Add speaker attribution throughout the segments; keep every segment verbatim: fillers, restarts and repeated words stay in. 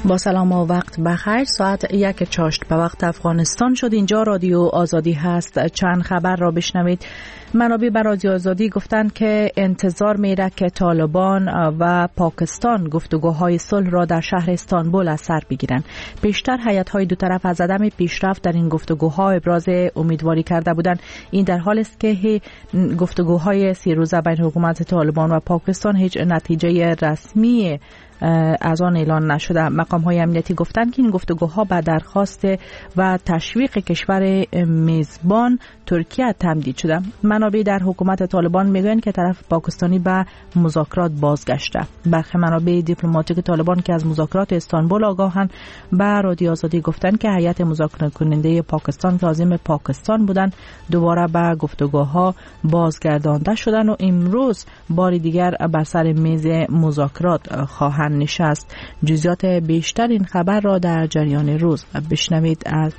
Speaker 1: با سلام و وقت بخیر. ساعت یک چاشت به وقت افغانستان شد. اینجا رادیو آزادی هست. چند خبر را بشنوید. منابع بر رادیو آزادی گفتند که انتظار میره که طالبان و پاکستان گفتگوهای صلح را در شهر استانبول از سر بگیرند. پیشتر هیئت‌های دو طرف از عدم پیشرفت در این گفتگوها ابراز امیدواری کرده بودند. این در حالی است که گفتگوهای سی روزه بین حکومت طالبان و پاکستان هیچ نتیجه رسمی از آن اعلان نشده. مقام‌های امنیتی گفتند که این گفتگوها به درخواست و تشویق کشور میزبان ترکیه تمدید شده. منابع در حکومت طالبان میگویند که طرف پاکستانی به مذاکرات بازگشته. برخی منابع دیپلماتیک طالبان که از مذاکرات استانبول آگاهند به رادیو آزادی گفتند که هیئت مذاکره کننده پاکستان که عازم پاکستان بودند دوباره به گفتگوها بازگردانده شدند و امروز بار دیگر بر سر میز مذاکرات خواهند نشست. جزئیات بیشتر این خبر را در جریان روز بشنوید. از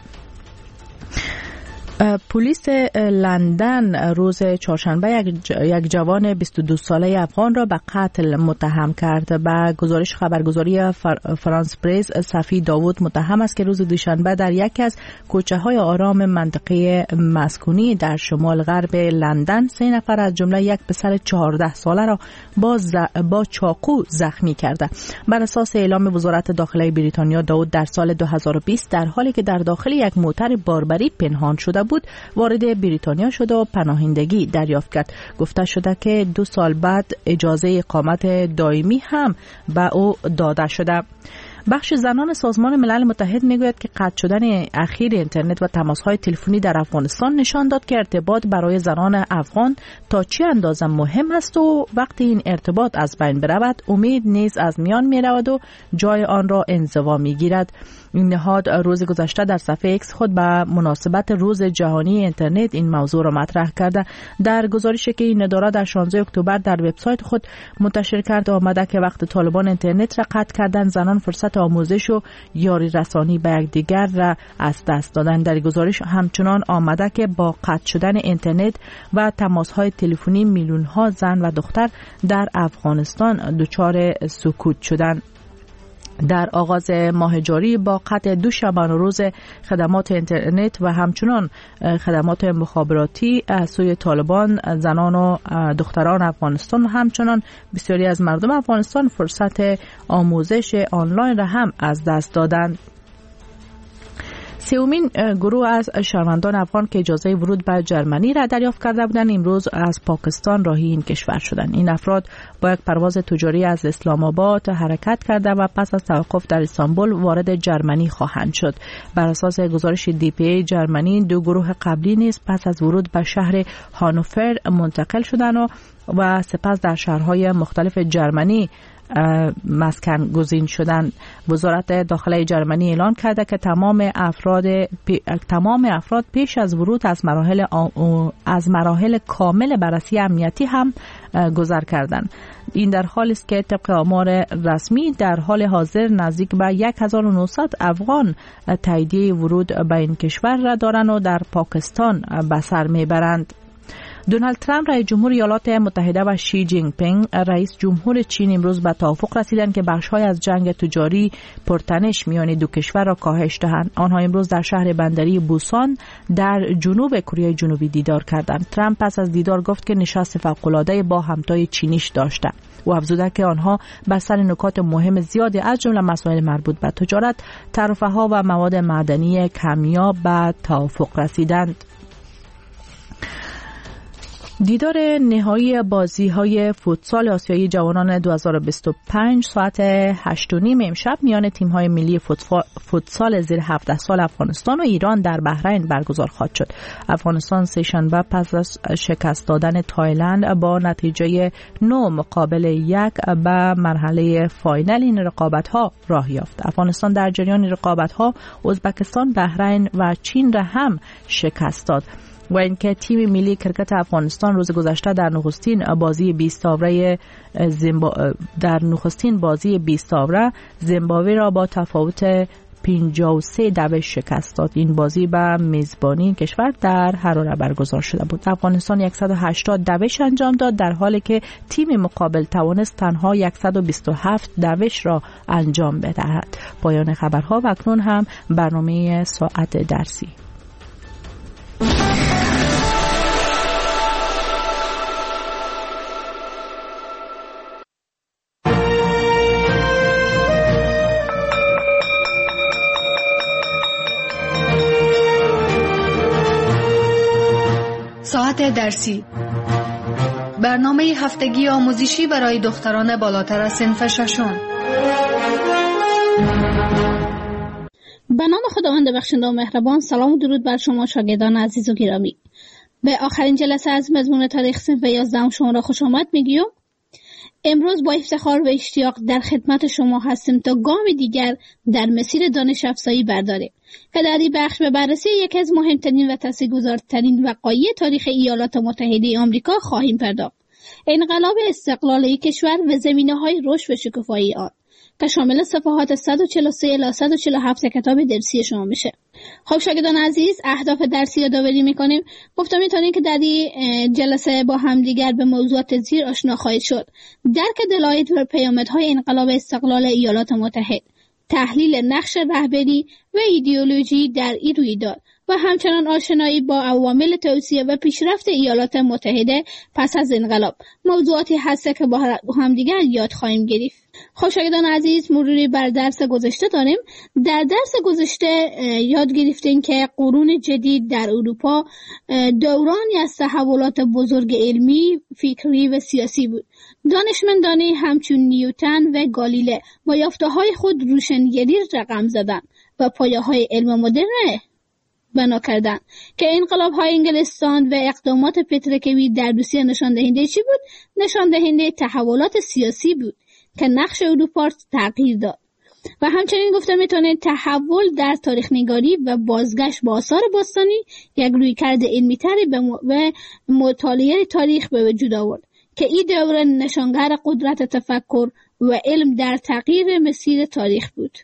Speaker 1: پلیس لندن روز چهارشنبه یک, یک جوان بیست و دو ساله افغان را به قتل متهم کرد. به گزارش خبرگزاری فرانس پرس، صفی داوود متهم است که روز دوشنبه در یکی از کوچه‌های آرام منطقه مسکونی در شمال غرب لندن سه نفر از جمله یک پسر چهارده ساله را با, ز... با چاقو زخمی کرده. بر اساس اعلام وزارت داخلی بریتانیا، داوود در سال دو هزار و بیست در حالی که در داخل یک موتر باربری پنهان شده بود وارد بریتانیا شده و پناهندگی دریافت کرد. گفته شده که دو سال بعد اجازه اقامت دائمی هم به او داده شده. بخش زنان سازمان ملل متحد میگوید که قطع شدن اخیر اینترنت و تماس‌های تلفنی در افغانستان نشان داد که ارتباط برای زنان افغان تا چه اندازه مهم است و وقتی این ارتباط از بین برود امید نیز از میان میرود و جای آن را انزوا میگیرد. این نهاد روز گذشته در صفحه ایکس خود به مناسبت روز جهانی اینترنت این موضوع را مطرح کرده. در گزارشی که این اداره در شانزده اکتبر در وبسایت خود منتشر کرده آمده که وقت طالبان اینترنت را قطع کردن زنان فرصت آموزش و یاری رسانی به یکدیگر را از دست دادند. در گزارش همچنان آمده که با قطع شدن اینترنت و تماس‌های تلفنی میلیون‌ها زن و دختر در افغانستان دچار سکوت شدند. در آغاز ماه جاری با قطع دو شبانه روز خدمات اینترنت و همچنان خدمات مخابراتی از سوی طالبان زنان و دختران افغانستان و همچنان بسیاری از مردم افغانستان فرصت آموزش آنلاین را هم از دست دادند. سومین گروه از شهروندان افغان که اجازه ورود به جرمنی را دریافت کرده بودند امروز از پاکستان راهی این کشور شدند. این افراد با یک پرواز تجاری از اسلام آباد حرکت کرده و پس از توقف در استانبول وارد جرمنی خواهند شد. بر اساس گزارش دی پی ای جرمنی دو گروه قبلی نیز پس از ورود به شهر هانوفر منتقل شدند و, و سپس در شهرهای مختلف جرمنی مسکن گزین شدن. وزارت داخلی جرمنی اعلان کرده که تمام افراد پی، تمام افراد پیش از ورود از مراحل از مراحل کامل بررسی امنیتی هم گذر کردند. این در حالی است که طبق آمار رسمی در حال حاضر نزدیک به هزار و نهصد افغان تاییدیه ورود به این کشور را دارند و در پاکستان به سر میبرند. دونالد ترامپ رئیس جمهور ایالات متحده و شی جینگ پینگ رئیس جمهور چین امروز به توافق رسیدند که بخش‌های از جنگ تجاری پرتنش میان دو کشور را کاهش دهند. آنها امروز در شهر بندری بوسان در جنوب کره جنوبی دیدار کردند. ترامپ پس از دیدار گفت که نشست فوق‌العاده با همتای چینیش داشته. او افزوده که آنها بر سر نکات مهم زیادی از جمله مسائل مربوط به تجارت، ترفه‌ها و مواد معدنی کمیاب به توافق رسیدند. دیدار نهایی بازی‌های فوتسال آسیایی جوانان دو هزار و بیست و پنج ساعت هشت و نیم امشب میان تیم‌های ملی فوتسال زیر هفده سال افغانستان و ایران در بحرین برگزار خواهد شد. افغانستان سه شنبه پس از شکست دادن تایلند با نتیجه نه مقابل یک به مرحله فاینال این رقابت‌ها راه یافت. افغانستان در جریان رقابت‌ها ازبکستان، بحرین و چین را هم شکست داد. و اینکه تیم ملی کرکت افغانستان روز گذشته در نخستین بازی بیست آوره زیمبا... در نخستین بازی بیست آوره زیمبابوه را با تفاوت پنجاه و سه دوش شکست داد. این بازی به میزبانی این کشور در حراره برگزار شده بود. افغانستان صد و هشتاد دوش انجام داد در حالی که تیم مقابل توانست تنها صد و بیست و هفت دوش را انجام بدهد. پایان خبرها و اکنون هم برنامه ساعت درسی.
Speaker 2: ساعت درسی، برنامه هفتگی آموزشی برای دختران بالاتر از صنف ششم.
Speaker 3: به نام خداوند بخشنده و مهربان. سلام و درود بر شما شاگردان عزیز و گرامی. به آخرین جلسه از مضمون تاریخ صنف یازدهم شما را خوش آمد میگیم. امروز با افتخار و اشتیاق در خدمت شما هستیم تا گام دیگر در مسیر دانش افزایی برداریم که در این بخش به بررسی یکی از مهمترین و تاثیرگذارترین وقایع تاریخ ایالات متحده آمریکا خواهیم پرداخت. انقلاب استقلالی کشور و زمینه‌های رشد و شکوفایی آن که شامل صفحات صد و چهل و سه الی صد و چهل و هفت کتاب درسی شما میشه. خب شاگردان عزیز، اهداف درسی یادآوری میکنیم. گفتم میتونیم که در این جلسه با همدیگر به موضوعات زیر آشنا خواهید شد: درک دلایل و پیامدهای انقلاب استقلال ایالات متحده، تحلیل نقش رهبری و ایدئولوژی در این رویداد و همچنان آشنایی با عوامل توسعه و پیشرفت ایالات متحده پس از انقلاب. موضوعاتی هست که با همدیگر یاد خواهیم گرفت. خب شاگردان عزیز، مروری بر درس گذشته داریم. در درس گذشته یاد گرفتیم که قرون جدید در اروپا دورانی از تحولات بزرگ علمی، فکری و سیاسی بود. دانشمندانی همچون نیوتن و گالیله با یافته‌های خود روشنگری رقم زدند و پایه‌های علم مدرن بنا کردند که انقلاب‌های انگلستان و اقدامات پتروکیمی در روسیه نشان دهنده چی بود؟ نشان دهنده تحولات سیاسی بود که نقش اروپا تغییر داد. و همچنین گفته میتونه تحول در تاریخ نگاری و بازگشت به آثار باستانی یک رویکرد علمی‌تری و مطالعه تاریخ به وجود آورد که این دوره نشانگر قدرت تفکر و علم در تغییر مسیر تاریخ بود.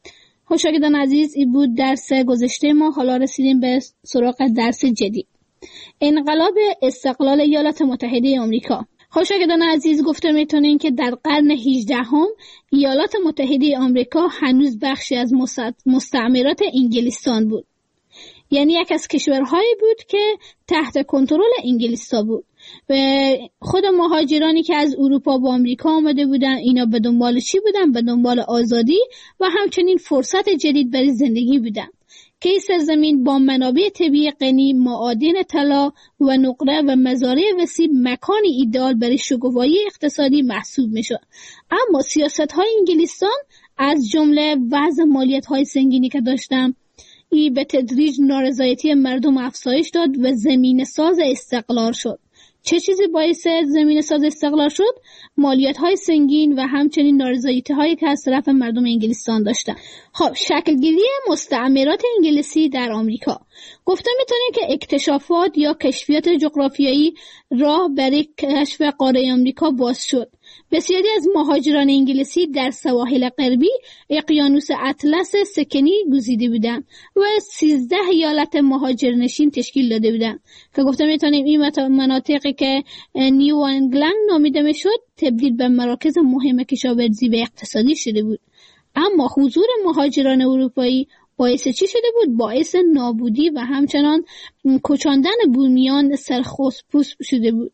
Speaker 3: خب شاگردان عزیز، این بود درس گذشته ما. حالا رسیدیم به سراغ درس جدید: انقلاب استقلال ایالات متحده آمریکا. خب شاگردان عزیز، گفته میتونین که در قرن هجدهم ایالات متحده آمریکا هنوز بخشی از مستعمرات انگلستان بود. یعنی یک از کشورهایی بود که تحت کنترل انگلستان بود و خود مهاجرانی که از اروپا به آمریکا آمده بودن، اینا به دنبال چی بودن؟ به دنبال آزادی و همچنین فرصت جدید برای زندگی بودن که این سرزمین با منابع طبیعی غنی، معادن طلا و نقره و مزارع وسیع مکانی ایدئال برای شکوفایی اقتصادی محسوب میشد. اما سیاست‌های انگلستان از جمله وضع مالیات‌های سنگینی که داشتن، این به تدریج نارضایتی مردم افزایش داد و زمین ساز استقلال شد. چه چیزی باعث زمین ساز استقلال شد؟ مالیات های سنگین و همچنین نارضایتی هایی که از طرف مردم انگلستان داشتن. خب شکلگیری مستعمرات انگلیسی در آمریکا. گفته میتونیم که اکتشافات یا کشفیات جغرافیایی راه برای کشف قاره آمریکا باز شد. بسیاری از مهاجران انگلیسی در سواحل غربی اقیانوس اطلس سکنی گزیده بودند و سیزده ایالت مهاجرنشین تشکیل داده بودند که گفته میتونیم این مناطقی که نیو انگلند نامیده میشد تبدیل به مراکز مهم کشاورزی و اقتصادی شده بود. اما حضور مهاجران اروپایی باعث چی شده بود؟ باعث نابودی و همچنان کچاندن بومیان سرخپوست شده بود.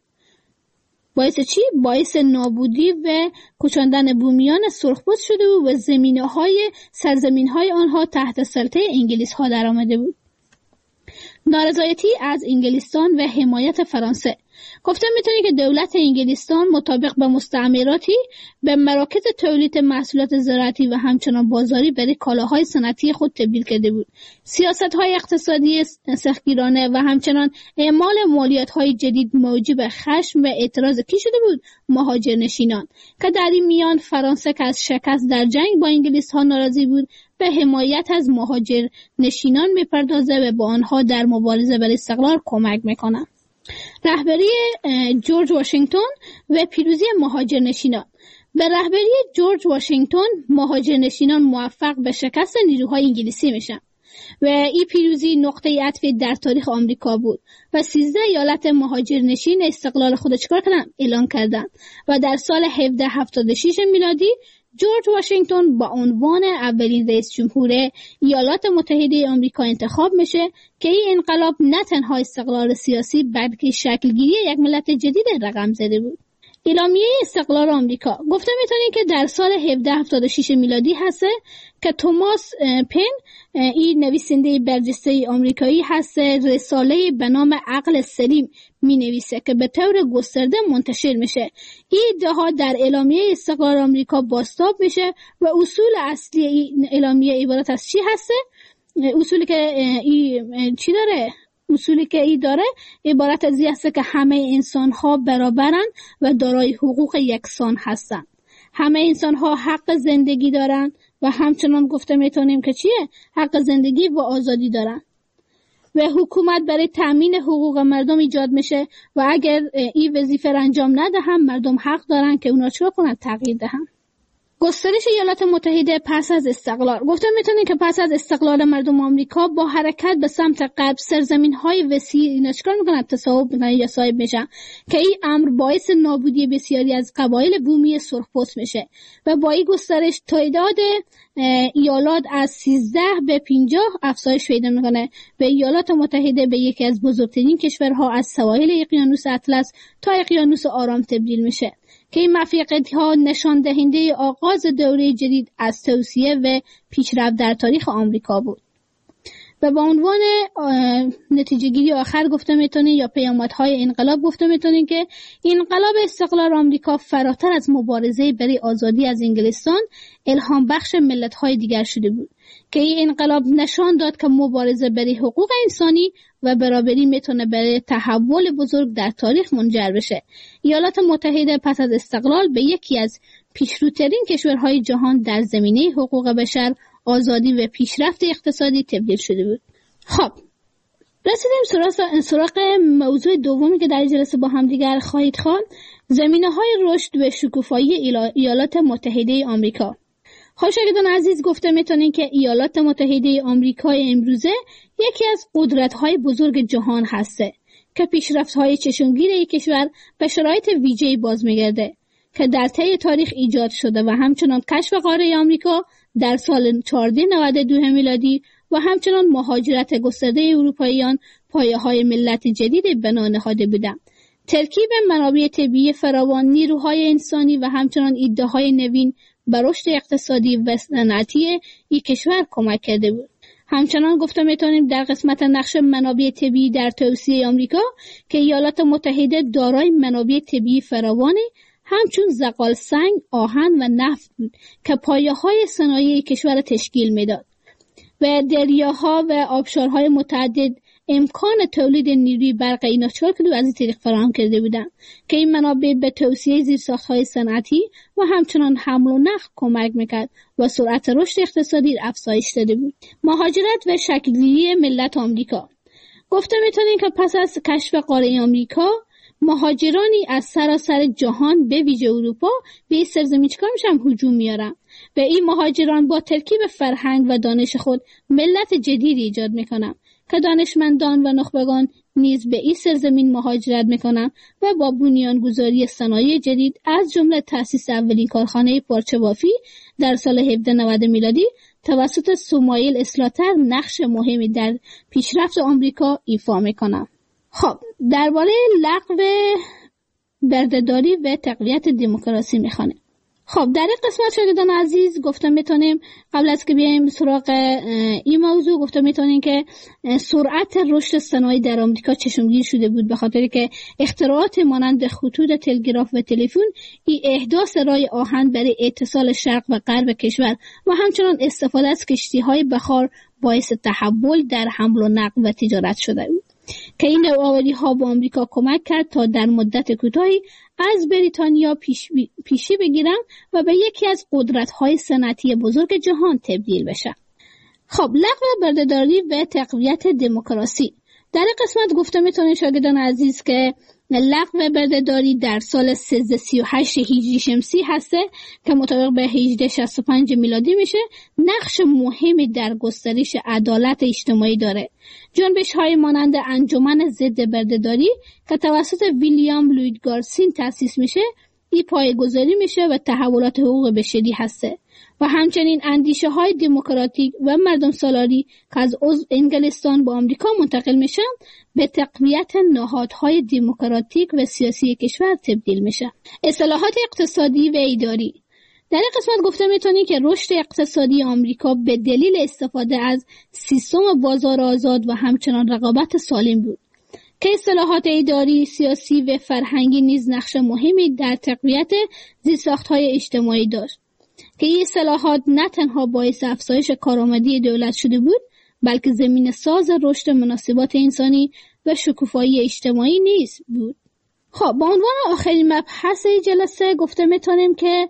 Speaker 3: باعث چی؟ باعث نابودی و کچاندن بومیان سرخپوست شده بود و زمینه‌های سرزمین‌های آنها تحت سلطه انگلیس‌ها در آمده بود. نارضایتی از انگلستان و حمایت فرانسه. گفته میتونی که دولت انگلستان مطابق به مستعمراتی به مراکز تولید محصولات زراعتی و همچنان بازاری برای کالاهای صنعتی خود تبدیل کرده بود. سیاست‌های اقتصادی سختگیرانه و همچنان اعمال مالیات‌های جدید موجب خشم و اعتراض کی شده بود؟ مهاجرنشینان که در این میان فرانسه که از شکست در جنگ با انگلیس‌ها ناراضی بود به حمایت از مهاجرنشینان میپردازه و با آنها در مبارزه برای استقلال کمک میکنه. رهبری جورج واشنگتن و پیروزی مهاجرنشینان. به رهبری جورج واشنگتن مهاجرنشینان موفق به شکست نیروهای انگلیسی میشن و این پیروزی نقطه عطف در تاریخ آمریکا بود و سیزده ایالت مهاجرنشین استقلال خود چیکار کردن؟ اعلان کردن و در سال هفده هفتاد و شش میلادی جورج واشنگتن با عنوان اولین رئیس جمهور ایالات متحده آمریکا انتخاب میشه که این انقلاب نه تنها استقلال سیاسی بلکه شکلگیری یک ملت جدید رقم زده بود. اعلامیه استقلال آمریکا گفته میتونین که در سال هفده هفتاد و شش میلادی هسته که توماس پن، این نویسنده برجسته آمریکایی هست، رساله به نام عقل سلیم می نویسه که به طور گسترده منتشر میشه. این ادعاها در اعلامیه استقلال آمریکا بازتاب میشه و اصول اصلی این اعلامیه عبارت از چی هسته؟ اصولی که این چی داره؟ اصولی که ای داره عبارت از این هست که همه انسان ها برابرن و دارای حقوق یکسان هستن. همه انسان ها حق زندگی دارن و همچنان گفته میتونیم که چیه؟ حق زندگی و آزادی دارن و حکومت برای تامین حقوق مردم ایجاد میشه و اگر این وظیفه را انجام ندهن مردم حق دارن که اونا چیکار کنن؟ تغییر دهن. گسترش ایالات متحده پس از استقلال گفته میتونیم که پس از استقلال مردم آمریکا با حرکت به سمت غرب سرزمین‌های وسیع اینا چیکار میکنن؟ تصاحب میکنن یا صاحب میشن که این امر باعث نابودی بسیاری از قبایل بومی سرخپوست میشه و با این گسترش تعداد ایالات از سیزده به پنجاه افزایش پیدا میکنه و ایالات متحده به یکی از بزرگترین کشورها از سواحل اقیانوس اطلس تا اقیانوس آرام تبدیل میشه که این موفقیت‌ها نشان دهنده آغاز دوره جدید از توسعه و پیشرفت در تاریخ آمریکا بود. و با عنوان نتیجه گیری آخر گفته میتونین یا پیامدهای انقلاب گفته میتونین که انقلاب استقلال آمریکا فراتر از مبارزه برای آزادی از انگلستان الهام بخش ملت‌های دیگر شده بود که این انقلاب نشان داد که مبارزه برای حقوق انسانی و برابری میتونه برای تحول بزرگ در تاریخ منجر بشه. ایالات متحده پس از استقلال به یکی از پیشروترین کشورهای جهان در زمینه حقوق بشر، آزادی و پیشرفت اقتصادی تبدیل شده بود. خب رسیدیم سراغ موضوع دومی که در جلسه با هم دیگر خواهید خواند، زمینه‌های رشد و شکوفایی ایالات متحده آمریکا. خب شاگردان عزیز گفته میتونین که ایالات متحده آمریکای امروزه یکی از قدرت‌های بزرگ جهان هسته که پیشرفت‌های چشمگیر این کشور به شرایط ویژه‌ای باز می‌گرده که در طی تاریخ ایجاد شده و همچنان کشف قاره آمریکا در سال چهارده نود و دو میلادی و همچنان مهاجرت گسترده اروپاییان پایه‌های ملت جدید بنا نهاده بودند. ترکیب منابع طبیعی فراوان، نیروهای انسانی و همچنان ایده‌های نوین به رشد اقتصادی و صنعتی این کشور کمک کرده بود. همچنان گفته میتونیم در قسمت نقش منابع طبیعی در توسعه آمریکا که ایالات متحده دارای منابع طبیعی فراوانی همچون زغال سنگ، آهن و نفت بود که پایه‌های صنایع کشور تشکیل میداد و دریاها و آبشارهای متعدد امکان تولید نیروی برق اینا چهار کیلو از این طریق فراهم کرده بودند که این منابع به توسعه زیرساخت‌های صنعتی و همچنان حمل و نقل کمک میکرد و سرعت رشد اقتصادی افزایش داده بود. مهاجرت و شکل‌گیری ملت آمریکا گفته میتونیم که پس از کشف قاره آمریکا مهاجرانی از سراسر جهان به ویژه اروپا به این سرزمین چیکار میشن؟ هجوم میارن و این مهاجران با ترکیب فرهنگ و دانش خود ملت جدیدی ایجاد میکنن که دانشمندان و نخبگان نیز به این سرزمین مهاجرت میکنن و با بنیانگذاری صنایع جدید از جمله تأسیس اولین کارخانه پارچه بافی در سال هفده نود میلادی توسط سمایل اسلاتر نقش مهمی در پیشرفت آمریکا ایفا میکنن. خب درباره لغو بردهداری و تقویت دموکراسی میخوانه. خب در این قسمت شاگردان عزیز گفته میتونیم قبل از که بیایم سراغ این موضوع گفته میتونیم که سرعت رشد صنایع در آمریکا چشمگیر شده بود به خاطر که اختراعات مانند خطوط تلگراف و تلفن، این احداث راه آهن برای اتصال شرق و غرب کشور و همچنان استفاده از کشتی‌های بخار باعث تحول در حمل و نقل و تجارت شده بود که این نوآوری ها به آمریکا کمک کرد تا در مدت کوتاهی از بریتانیا پیش پیشی بگیرن و به یکی از قدرت‌های صنعتی بزرگ جهان تبدیل بشن. خب لغو بردهداری و تقویت دموکراسی در این قسمت گفته میتونید شاگردان عزیز که لغو بردهداری در سال سیزده سی و هشت هجری شمسی هسته که مطابق به هجده شصت و پنج میلادی میشه. نقش مهمی در گسترش عدالت اجتماعی داره. جنبش های مانند انجمن ضد بردهداری که توسط ویلیام لوید گارسین تأسیس میشه، این پایه‌گذاری میشه و تحولات حقوق بشری هسته و همچنین اندیشه های دموکراتیک و مردم سالاری که از عضو انگلستان به آمریکا منتقل میشن به تقویت نهادهای دموکراتیک و سیاسی کشور تبدیل میشه. اصلاحات اقتصادی و اداری. در این قسمت گفته میتونی که رشد اقتصادی آمریکا به دلیل استفاده از سیستم بازار آزاد و همچنان رقابت سالم بود که اصلاحات اداری، سیاسی و فرهنگی نیز نقش مهمی در تقویت زیرساخت‌های اجتماعی داشت که این اصلاحات نه تنها باعث افزایش کارآمدی دولت شده بود، بلکه زمین ساز رشد مناسبات انسانی و شکوفایی اجتماعی نیز بود. خب با عنوان آخرین مبحث جلسه گفته میتونیم که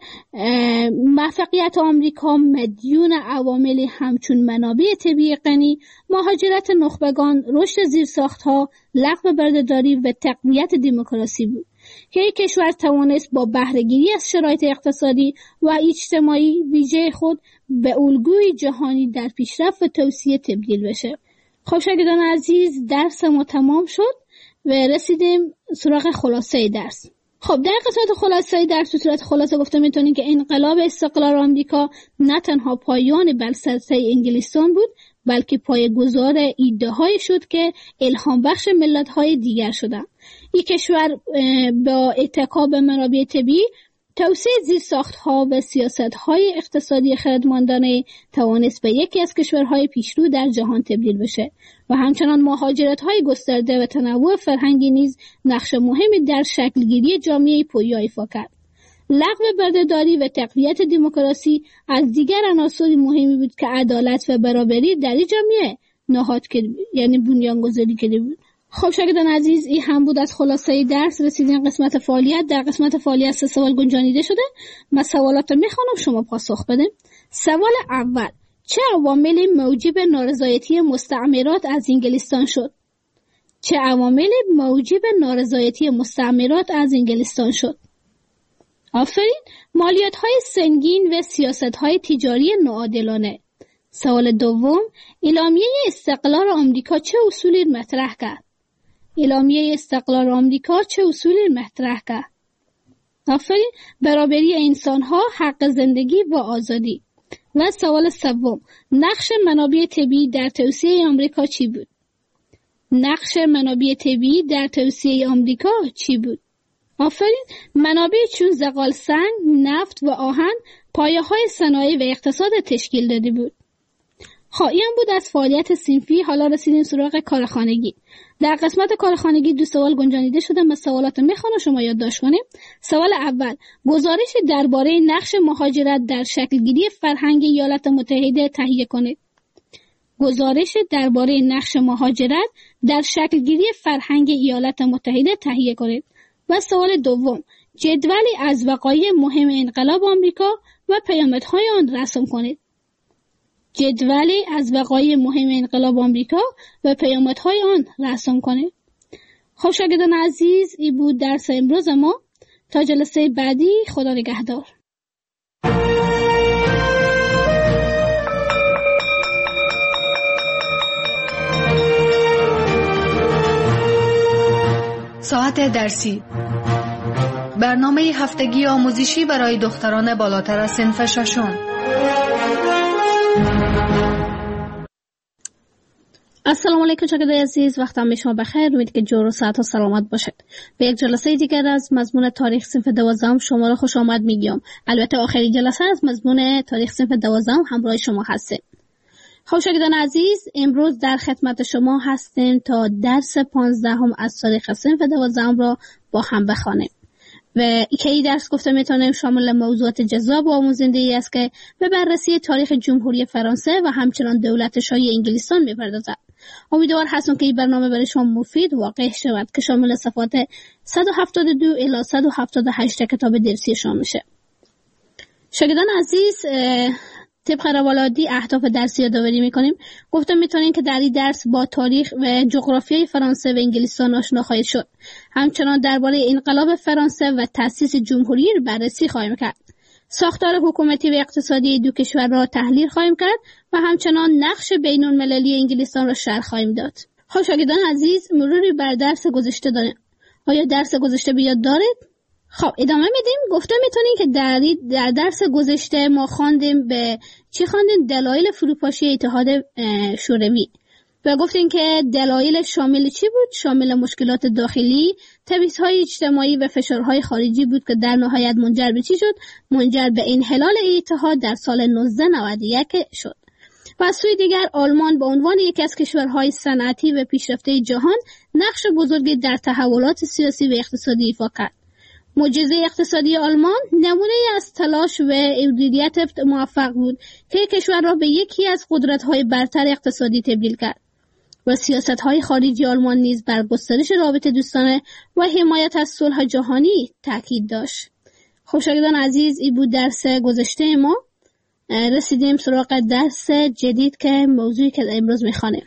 Speaker 3: موفقیت آمریکا مدیون عواملی همچون منابع طبیعی غنی، مهاجرت نخبگان، رشد زیرساخت‌ها، لغو بردهداری و تقویت دموکراسی بود که یک کشور توانست با بهره‌گیری از شرایط اقتصادی و اجتماعی ویژه خود به الگوی جهانی در پیشرفت و توسعه تبدیل بشه. خب شاگردان عزیز، درس ما تمام شد و رسیدیم سراغ خلاصه درس. خب در قسمت خلاصه درس به صورت خلاصه گفته میتونیم که انقلاب استقلال آمریکا نه تنها پایان بلسلسله انگلستان بود، بلکه پایه‌گذار ایده‌هایی شد که الهام بخش ملت‌های دیگر شدند. این کشور با اتکا به منابع طبیعی، توسعه زیرساخت‌ها و سیاست‌های اقتصادی خردمندانه توانست به یکی از کشورهای پیشرو در جهان تبدیل بشه و همچنان مهاجرت‌های گسترده و تنوع فرهنگی نیز نقش مهمی در شکلگیری جامعه پویا ایفا کرد. لغو بردهداری و تقویت دموکراسی از دیگر عناصر مهمی بود که عدالت و برابری در این جامعه نهاد کرد، یعنی بنیانگذاری کرده بود. خب شاگردان عزیز، این هم بود از خلاصه درس. رسیدین قسمت فعالیت. در قسمت فعالیت سه سوال گنجانیده شده. من سوالات رو میخوانم، شما پاسخ بدین. سوال اول: چه عواملی موجب نارضایتی مستعمرات از انگلستان شد؟ چه عواملی موجب نارضایتی مستعمرات از انگلستان شد؟ آفرین. مالیات‌های سنگین و سیاست‌های تجاری ناعادلانه. سوال دوم: اعلامیه استقلال آمریکا چه اصولی مطرح کرد؟ اعلامیه استقلال آمریکا چه اصولی مطرح کرد؟ آفرین. برابری انسان‌ها، حق زندگی و آزادی. و سوال سوم: نقش منابع طبیعی در توسعه آمریکا چی بود؟ نقش منابع طبیعی در توسعه آمریکا چی بود؟ آفرین. منابع چون زغال سنگ، نفت و آهن پایه‌های صنایع و اقتصاد تشکیل داده بود. خب این بود از فعالیت صنفی. حالا رسیدیم سراغ کارخانگی. در قسمت کارخانگی دو سوال گنجانیده شده. من سوالات میخوام شما یادداشت کنید. سوال اول: گزارش درباره نقش مهاجرت در شکلگیری فرهنگ ایالات متحده تهیه کنید. گزارش درباره نقش مهاجرت در شکلگیری فرهنگ ایالات متحده تهیه کنید. و سوال دوم: جدولی از وقایع مهم انقلاب آمریکا و پیامدهای آن رسم کنید. جدولی از وقایع مهم انقلاب آمریکا و پیامدهای آن رسم کنید. خب شاگردان عزیز، این بود درس امروز ما. تا جلسه بعدی، خدا نگهدار.
Speaker 2: ساعت درسی، برنامه هفتگی آموزشی برای دختران بالاتر از صنف ششم.
Speaker 3: السلام علیکم شاگردان عزیز، وقتم به شما بخیر. امید که جور و صحت و سلامت باشید. به یک جلسه دیگر از مضمون تاریخ صنف دوازدهم شما را خوش آمد میگم. البته آخرین جلسه از مضمون تاریخ صنف دوازدهم همراه شما هستیم. خب شاگردان عزیز، امروز در خدمت شما هستیم تا درس پانزدهم از تاریخ صنف دوازدهم را با هم بخوانیم. و که این درس گفته میتونیم شامل موضوعات جذاب و آموزنده‌ای است که به بررسی تاریخ جمهوری فرانسه و همچنان دولت شاهی انگلستان میپردازد. امیدوار هستم که این برنامه برای شما مفید واقع شود که شامل صفحات صد و هفتاد و دو الی صد و هفتاد و هشت کتاب درسی شما میشه. شاگردان عزیز، طبق روالعادی اهداف درسی یادآوری میکنیم. گفتم میتونیم که در این درس با تاریخ و جغرافیای فرانسه و انگلستان آشنا خواهید شد. همچنان درباره انقلاب فرانسه و تأسیس جمهوری رو بررسی خواهیم کرد. ساختار حکومتی و اقتصادی دو کشور را تحلیل خواهیم کرد و همچنان نقش بین المللی انگلستان را شرح خواهیم داد. خب شاگردان عزیز، مروری بر درس گذشته داریم. آیا درس گذشته به یاد دارید؟ خب ادامه میدیم. گفتم میتونیم که در در درس گذشته ما خواندیم به چی خواندیم؟ دلایل فروپاشی اتحاد شوروی و گفتیم که دلایل شامل چی بود؟ شامل مشکلات داخلی، تبعیض‌های اجتماعی و فشارهای خارجی بود که در نهایت منجر به چی شد؟ منجر به انحلال اتحاد در سال نوزده نود و یک شد. و از سوی دیگر آلمان به عنوان یکی از کشورهای صنعتی و پیشرفته جهان نقش بزرگی در تحولات سیاسی و اقتصادی ایفا کرد. معجزه اقتصادی آلمان نمونه از تلاش و مدیریت موفق بود که کشور را به یکی از قدرت‌های برتر اقتصادی تبدیل کرد و سیاست‌های خارجی آلمان نیز بر گسترش رابطه دوستانه و حمایت از صلح جهانی تاکید داشت. خب شاگردان عزیز، این بود درس گذشته ما. رسیدیم سراغ درس جدید که موضوعی که امروز می‌خوانیم.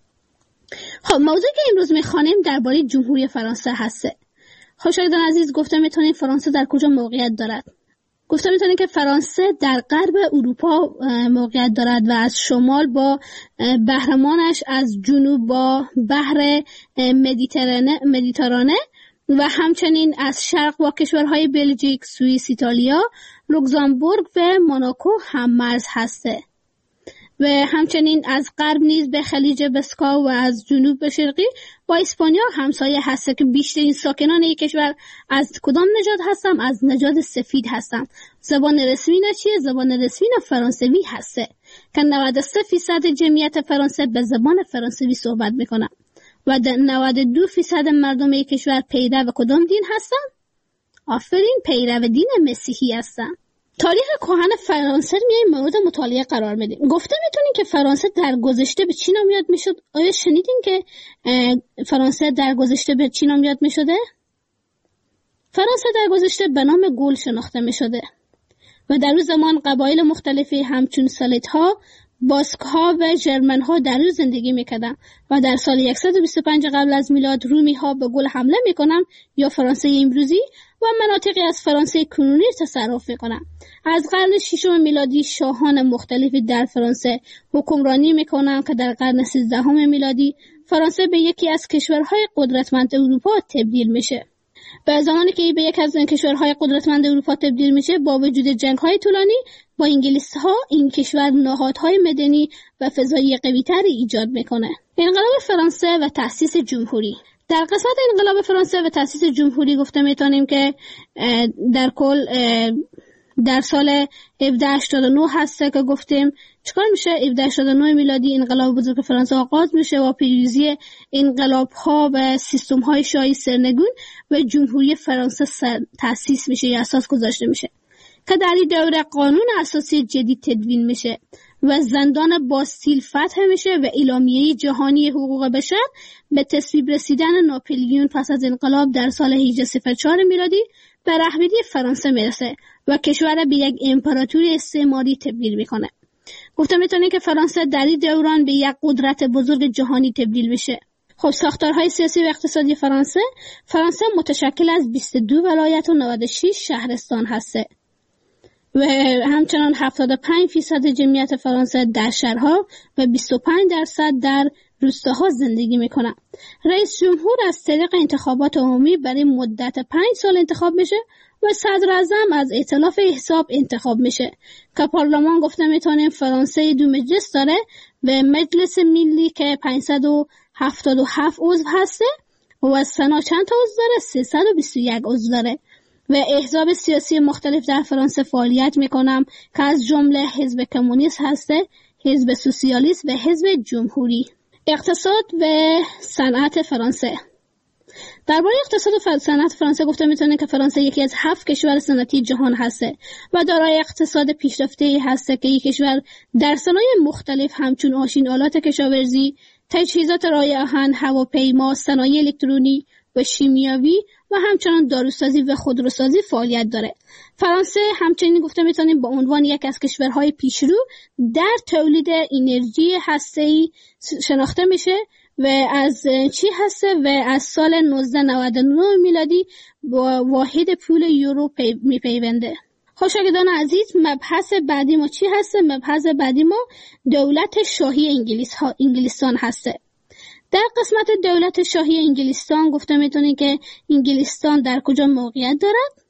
Speaker 3: خب موضوعی که امروز می‌خوانیم درباره جمهوری فرانسه هسته. خب شاگردان عزیز، گفتم میتونید فرانسه در کجا موقعیت دارد؟ گفتم میتونید که فرانسه در غرب اروپا موقعیت دارد و از شمال با بحرمانش، از جنوب با بحر مدیترانه مدیترانه و همچنین از شرق با کشورهای بلژیک، سوئیس، ایتالیا، لوکزامبورگ و موناکو هم مرز هسته و همچنین از غرب نیز به خلیج بسکا و از جنوب به شرقی با اسپانیا همسایه هسته که بیشترین ساکنان یک کشور از کدام نژاد هستن؟ از نژاد سفید هستن. زبان رسمی نه چیه؟ زبان رسمی نه فرانسوی هسته که نود و سه درصد جمعیت فرانسه به زبان فرانسوی صحبت میکنن و نود و دو درصد مردم یک کشور پیرو و کدام دین هستن؟ آفرین، پیرو دین مسیحی هستن. تاریخ کهن فرانسه رو میایم مورد مطالعه قرار میدیم. گفته میتونیم که فرانسه در گذشته به چی نام یاد میشد؟ آیا شنیدین که فرانسه در گذشته به چی نام یاد میشده؟ فرانسه در گذشته به نام گول شناخته میشده و در اون زمان قبایل مختلفی همچون سلیت ها، باسک ها و ژرمن ها در اون زندگی میکردن و در سال صد و بیست و پنج قبل از میلاد رومی ها به گول حمله میکنن یا فرانسه امروزی و مناطقی از فرانسه کنونی تصرف میکنن. از قرن ششم میلادی شاهان مختلفی در فرانسه حکمرانی میکنن که در قرن سیزدهم میلادی فرانسه به یکی از کشورهای قدرتمند اروپا تبدیل میشه. به زمانی که به یک از کشورهای قدرتمند اروپا تبدیل میشه، با وجود جنگ‌های طولانی با انگلیس‌ها، این کشور نهادهای مدنی و فضایی قوی‌تری ایجاد میکنه. انقلاب فرانسه و تأسیس جمهوری. در قسمت انقلاب فرانسه و تأسیس جمهوری گفته میتونیم که در کل در سال هفده هشتاد و نه هسته که گفتیم چکار میشه؟ هفده هشتاد و نه میلادی انقلاب بزرگ فرانسه آغاز میشه و پیروزی انقلاب ها و سیستم های شاهی سرنگون و جمهوری فرانسه تأسیس میشه یا اساس گذاشته میشه که در این دوره قانون اساسی جدید تدوین میشه و زندان باستیل فتح میشه و اعلامیه جهانی حقوق بشر به تصویب رسیدن ناپلیون پس از انقلاب در سال هجده صفر چهار میلادی به رهبری فرانسه میرسه و کشور به یک امپراتوری استعماری تبدیل میکنه. گفتم میتونه که فرانسه در این دوران به یک قدرت بزرگ جهانی تبدیل میشه. خب ساختارهای سیاسی و اقتصادی فرانسه فرانسه متشکل از بیست و دو ولایت و نود و شش شهرستان هسته و همچنان هفتاد و پنج درصد جمعیت فرانسه در شهرها و بیست و پنج درصد در روستاها زندگی میکنن. رئیس جمهور از طریق انتخابات عمومی برای مدت پنج سال انتخاب میشه و صدر اعظم از ائتلاف احزاب انتخاب میشه که پارلمان گفته میتونیم فرانسه دو مجلس داره و مجلس ملی که پانصد و هفتاد و هفت عضو هسته و سنا چند تا عضو داره؟ سیصد و بیست و یک عضو داره و احزاب سیاسی مختلف در فرانسه فعالیت میکنم که از جمله حزب کمونیست هسته، حزب سوسیالیست و حزب جمهوری. اقتصاد و صنعت فرانسه. درباره اقتصاد و صنعت فرانسه گفته میتونه که فرانسه یکی از هفت کشور صنعتی جهان هسته و دارای اقتصاد پیشرفته‌ای هسته که یک کشور در صنایع مختلف همچون ماشین آلات کشاورزی، تجهیزات رای آهن، هواپیما، صنایع الکترونی و شیمیایی و همچنان داروسازی و خودروسازی فعالیت داره. فرانسه همچنین گفته میتونیم به عنوان یک از کشورهای پیشرو در تولید انرژی هسته‌ای شناخته میشه و از چی هسته و از سال نوزده نود و نه میلادی با واحد پول یورو پی میپیونده. خوشاگدان عزیز، مبحث بعدی ما چی هسته؟ مبحث بعدی ما دولت شاهی انگلیس ها انگلستان هسته. در قسمت دولت شاهی انگلستان گفته میتونی که انگلستان در کجا موقعیت دارد؟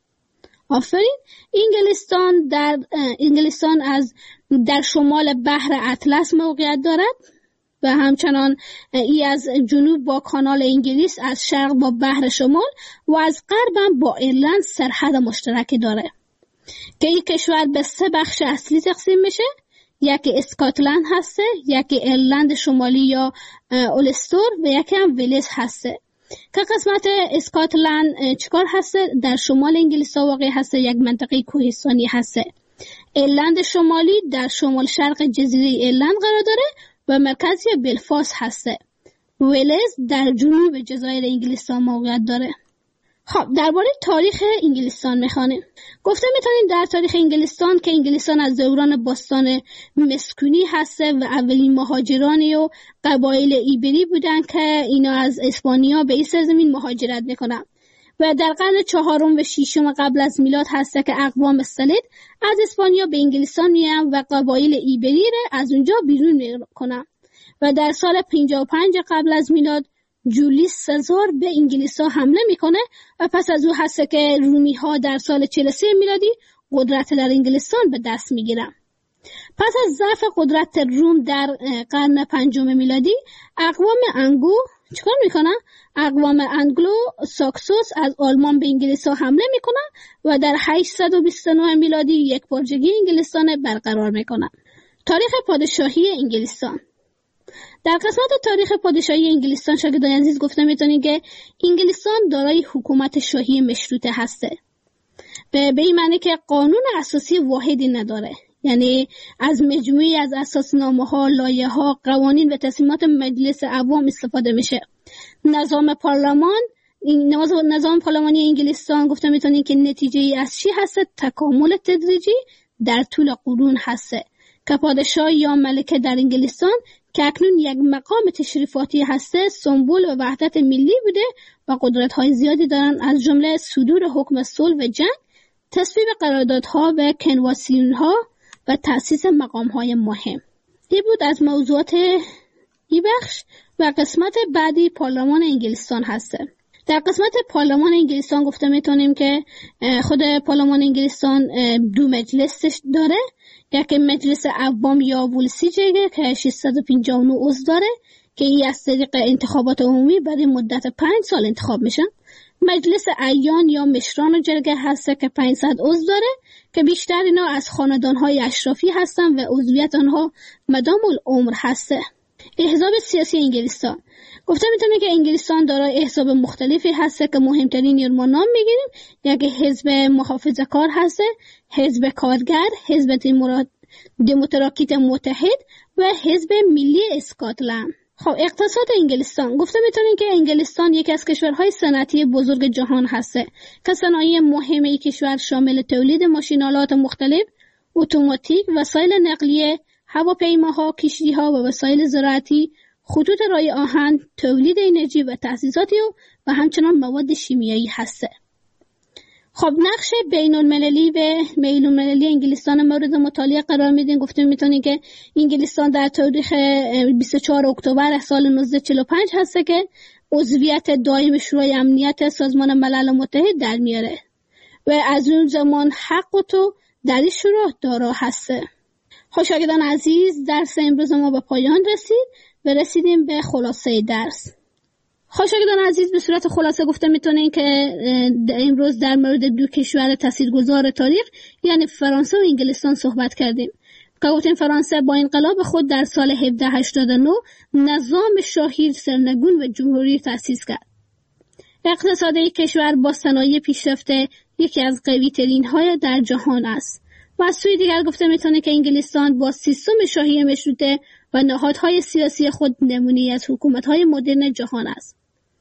Speaker 3: آفرین، انگلستان در انگلستان از در شمال بحر اطلس موقعیت دارد و همچنان ای از جنوب با کانال انگلیس، از شرق با بحر شمال و از غرب با ایرلند سرحد مشترکی داره که این کشور به سه بخش اصلی تقسیم میشه. یکی اسکاتلند هسته، یکی ایرلند شمالی یا اولستور و یکی هم ویلز هسته. که قسمت اسکاتلند چیکار هسته؟ در شمال انگلیس واقع هسته، یک منطقه کوهستانی هسته. ایرلند شمالی در شمال شرق جزیره ایرلند قرار داره و مرکزی بلفاست هسته. ویلز در جنوب جزایر انگلستان موقعیت داره. خب درباره تاریخ انگلستان میخوانیم. گفته میتونیم در تاریخ انگلستان که انگلستان از دوران باستان مسکونی هسته و اولین مهاجرانی و قبایل ایبری بودن که اینا از اسپانیا به این سرزمین مهاجرت میکنن و در قرن چهارم و ششم قبل از میلاد هسته که اقوام سلید از اسپانیا به انگلستان میان و قبایل ایبری را از اونجا بیرون میکنن و در سال پنجاه و پنج قبل از میلاد جولیس سزار به انگلیس ها حمله میکنه و پس از او هسته که رومی ها در سال چهل و سه میلادی قدرت در انگلستان به دست میگیرن. پس از ضعف قدرت روم در قرن پنجم میلادی اقوام انگو چیکار میکنن؟ اقوام انگلو ساکسوس از آلمان به انگلیس ها حمله میکنن و در هشتصد و بیست و نه میلادی یک بارجگی انگلستان برقرار میکنن. تاریخ پادشاهی انگلستان. در قسمت تاریخ پادشاهی انگلستان شاگردان عزیز گفته میتونید که انگلستان دارای حکومت شاهی مشروطه هسته. به این معنی که قانون اساسی واحدی نداره، یعنی از مجموعی از اساسنامه ها، لایحه ها، قوانین و تصمیمات مجلس عوام استفاده میشه. نظام پارلمان این نظام پارلمانی انگلستان گفته میتونید که نتیجه ای از چی هسته؟ تکامل تدریجی در طول قرون هسته که پادشاه یا ملکه در انگلستان که اکنون یک مقام تشریفاتی هسته سمبل و وحدت ملی بوده و قدرت‌های زیادی دارن، از جمله صدور حکم صلح و جنگ، تصویب قراردادها و کنوانسیون‌ها و تأسیس مقام‌های مهم. این بود از موضوعات این بخش و قسمت بعدی پارلمان انگلستان هسته. در قسمت پارلمان انگلستان گفته میتونیم که خود پارلمان انگلستان دو مجلس داره، یکی مجلس عوام یا ولسیجه که ششصد و پنجاه و نه عضو داره که این از طریق انتخابات عمومی برای مدت پنج سال انتخاب میشن. مجلس اعیان یا مشران جرگه هسته که پانصد عضو داره که بیشتر اینا از خاندانهای اشرافی هستن و عضویت آنها مدام العمر هسته. احزاب سیاسی انگلستان گفته میتونه که انگلستان دارای احزاب مختلفی هسته که مهمترین رو ما نام میگیریم. یکی حزب محافظه‌کار هسته، حزب کارگر، حزب دموکراتیک متحد و حزب ملی اسکاتلند. خب اقتصاد انگلستان گفته میتونیم که انگلستان یکی از کشورهای صنعتی بزرگ جهان هسته که صنایع مهم این کشور شامل تولید ماشین‌آلات مختلف، اتوماتیک، وسایل نقلیه، هواپیماها، کشتی‌ها و وسایل زراعتی، خطوط رای آهن، تولید انرژی و تأسیساتی و همچنان مواد شیمیایی هسته. خب نقش بین المللی و بین المللی انگلستان مورد مطالعه قرار میدین. گفتیم میتونی که انگلستان در تاریخ بیست و چهارم اکتبر سال نوزده چهل و پنج هسته که عضویت دائم شورای امنیت سازمان ملل متحد در میاره و از اون زمان حق و تو در این شورا دارا هسته. خوشاگدان عزیز، درس امروز ما به پایان رسید و رسیدیم به خلاصه درس. خوشاگدان عزیز، به صورت خلاصه گفته میتونین که امروز در مورد دو کشور تاثیرگذار تاریخ یعنی فرانسه و انگلستان صحبت کردیم. که گفتیم فرانسه با انقلاب خود در سال هفده هشتاد و نه نظام شاهی سرنگون و جمهوری تأسیس کرد. اقتصاد این کشور با صنایع پیشرفته یکی از قوی ترین های در جهان است. و از سوی دیگر گفته میتونه که انگلستان با سیستم شاهی مشروطه و نهادهای سیاسی خود نمونه‌ای از حکومت‌های مدرن جهان است.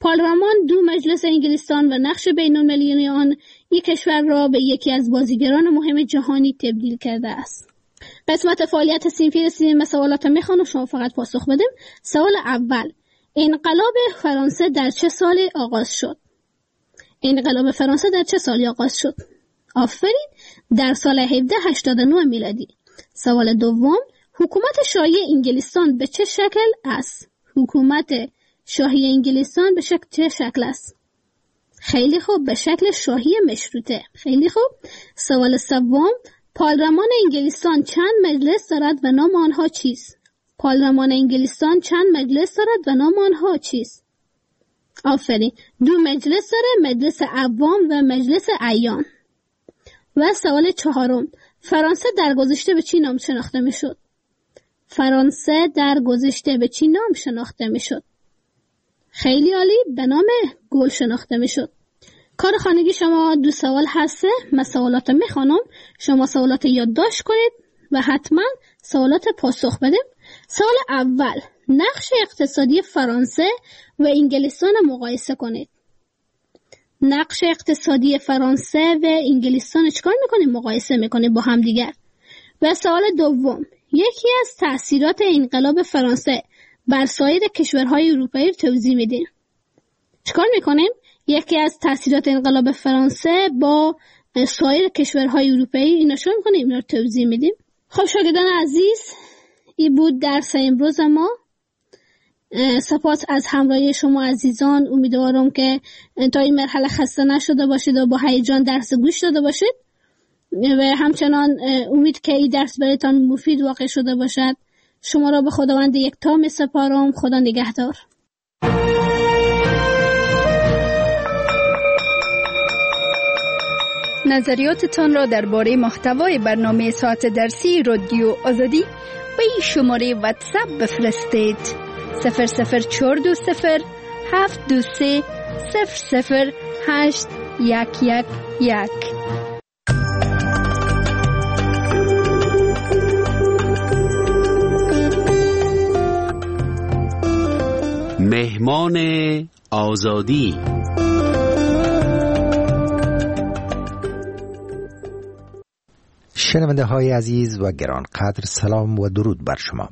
Speaker 3: پارلمان دو مجلس انگلستان و نقش بین‌المللی آن یک کشور را به یکی از بازیگران مهم جهانی تبدیل کرده است. قسمت فعالیت صنفی رسیدیم سوالات میخوانم، شما فقط پاسخ بدیم. سوال اول: انقلاب فرانسه در چه سالی آغاز شد؟ انقلاب فرانسه در چه سالی آغاز شد؟ آفرین، در سال هفده هشتاد و نه میلادی. سوال دوم: حکومت شاهی انگلستان به چه شکل است؟ حکومت شاهی انگلستان به شکل چه شکل است؟ خیلی خوب، به شکل شاهی مشروطه. خیلی خوب. سوال سوم: پارلمان انگلستان چند مجلس دارد و نام آنها چیست؟ پارلمان انگلستان چند مجلس دارد و نام آنها چیست؟ آفرین، دو مجلس داره، مجلس عوام و مجلس اعیان. و سوال چهارم: فرانسه در گذشته به چی نام شناخته می شد؟ فرانسه در گذشته به چی نام شناخته می شد؟ خیلی عالی، به نام گل شناخته می شد. کار خانگی شما دو سوال هسته. من سوالات می خوانم، شما سوالات یادداشت کنید و حتما سوالات پاسخ بدیم. سوال اول: نقش اقتصادی فرانسه و انگلستان مقایسه کنید. نقش اقتصادی فرانسه و انگلستان چیکار میکنیم؟ مقایسه میکنیم با هم دیگر. و سوال دوم: یکی از تأثیرات انقلاب فرانسه بر سایر کشورهای اروپایی رو توضیح میدیم. چیکار میکنیم؟ یکی از تأثیرات انقلاب فرانسه با سایر کشورهای اروپایی اینا چیکار میکنیم؟ اینا رو توضیح میدیم. خب شاگردان عزیز، این بود درس امروز ما. سپاس از همراهی شما عزیزان. امیدوارم که تا این مرحله خسته نشده باشید و با هیجان درس گوش داده باشید و همچنان امید که این درس برایتان مفید واقع شده باشد. شما را به خداوند یکتا می سپارم. خدا نگهدار.
Speaker 4: نظریاتتان را درباره محتوای برنامه ساعت درسی رادیو آزادی به این شماره واتساپ بفرستید: صفر صفر چهار دو صفر هفت دو سه صفر صفر هشت یک یک یک.
Speaker 5: مهمان آزادی.
Speaker 6: شنونده های عزیز و گرانقدر، سلام و درود بر شما.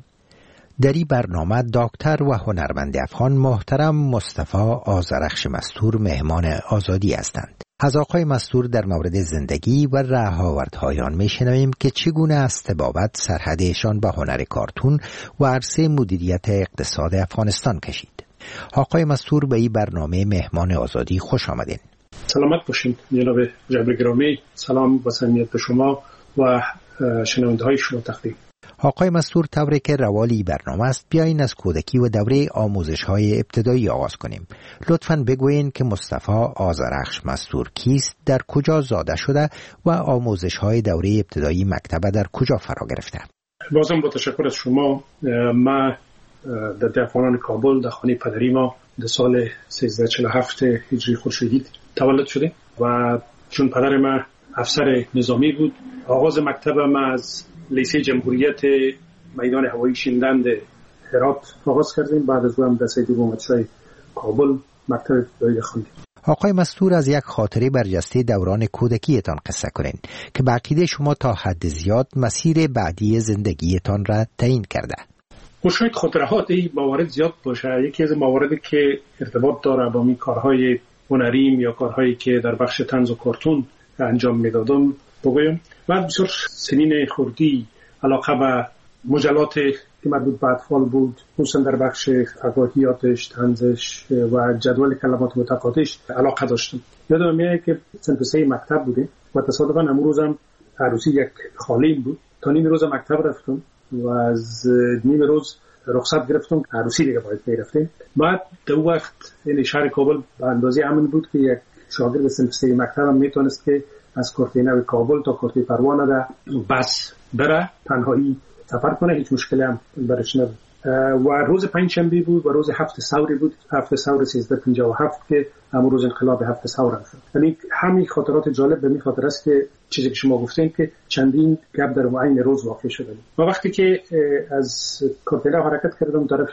Speaker 6: در این برنامه دکتر و هنرمند افغان محترم مصطفی آذرخش مستور مهمان آزادی هستند. از آقای مستور در مورد زندگی و رهاوردهای آن میشنویم که چگونه از طبابت سرحدشان به هنر کارتون و عرصه مدیریت اقتصاد افغانستان کشید. آقای مستور به این برنامه مهمان آزادی خوش آمدین.
Speaker 7: سلامت باشین جناب جبر گرامی. سلام و صمیمیت به شما و شنونده های شما تقدیم.
Speaker 6: آقای مستور، طوری که روالی برنامه است، بیاین از کودکی و دوره آموزش های ابتدایی آغاز کنیم. لطفاً بگوین که مصطفی آذرخش مستور کیست، در کجا زاده شده و آموزش های دوره ابتدایی مکتب در کجا فرا گرفته؟
Speaker 7: بازم با تشکر از شما. ما در دهقانان کابل در خانه پدری ما در سال سیزده چهل و هفت هجری خورشیدی تولد شده و چون پدر ما افسر نظامی بود، آغاز مکتب ما از لیسه جمهوریت میدان هوایی شیندند هرات آغاز کردیم. بعد از اون درس دوم مدرسه کابل مکتب ابتدایی خواندیم.
Speaker 6: آقای مستور، از یک خاطره برجسته دوران کودکیتان قصه کنین که به عقیده شما تا حد زیاد مسیر بعدی زندگیتان را تعیین کرده.
Speaker 7: شاید خاطرات این موارد زیاد باشه. یکی از مواردی که ارتباط داره با می کارهای هنریم یا کارهایی که در بخش طنز و کارتون انجام میدادم بگویم. من بسیار سنین خردی علاقه به مجلات که مربوط به اطفال بود، خصوصا در بخش آگاهیاتش، طنزش و جدول کلمات متقاطعش علاقه داشتم. یادم میاد که صنف سه مکتب بودیم و تصادفاً امروزم عروسی یک خالیم بود. تا نیم روز مکتب رفتم و از نیم روز رخصت گرفتم. عروسی دیگه باید میرفتیم. بعد در وقت این شهر کابل به اندازه امن بود که یک شاگرد صنف سه مکتب هم میتونست که از کورتینه کابل تا کورتی پروانه ده بس بره، تنهایی سفر کنه، هیچ مشکلی هم برش نبود. و روز پنجشنبه بود و روز هفت ثوری بود، هفت ثور سیزده پنجاه و هفت که همون روز انقلاب هفت ثور شد. یعنی همین خاطرات جالب به می خاطر است که چیزی که شما گفتین که چندین گپ در معین روز واقع شده. و وقتی که از کورتینه حرکت کردم طرف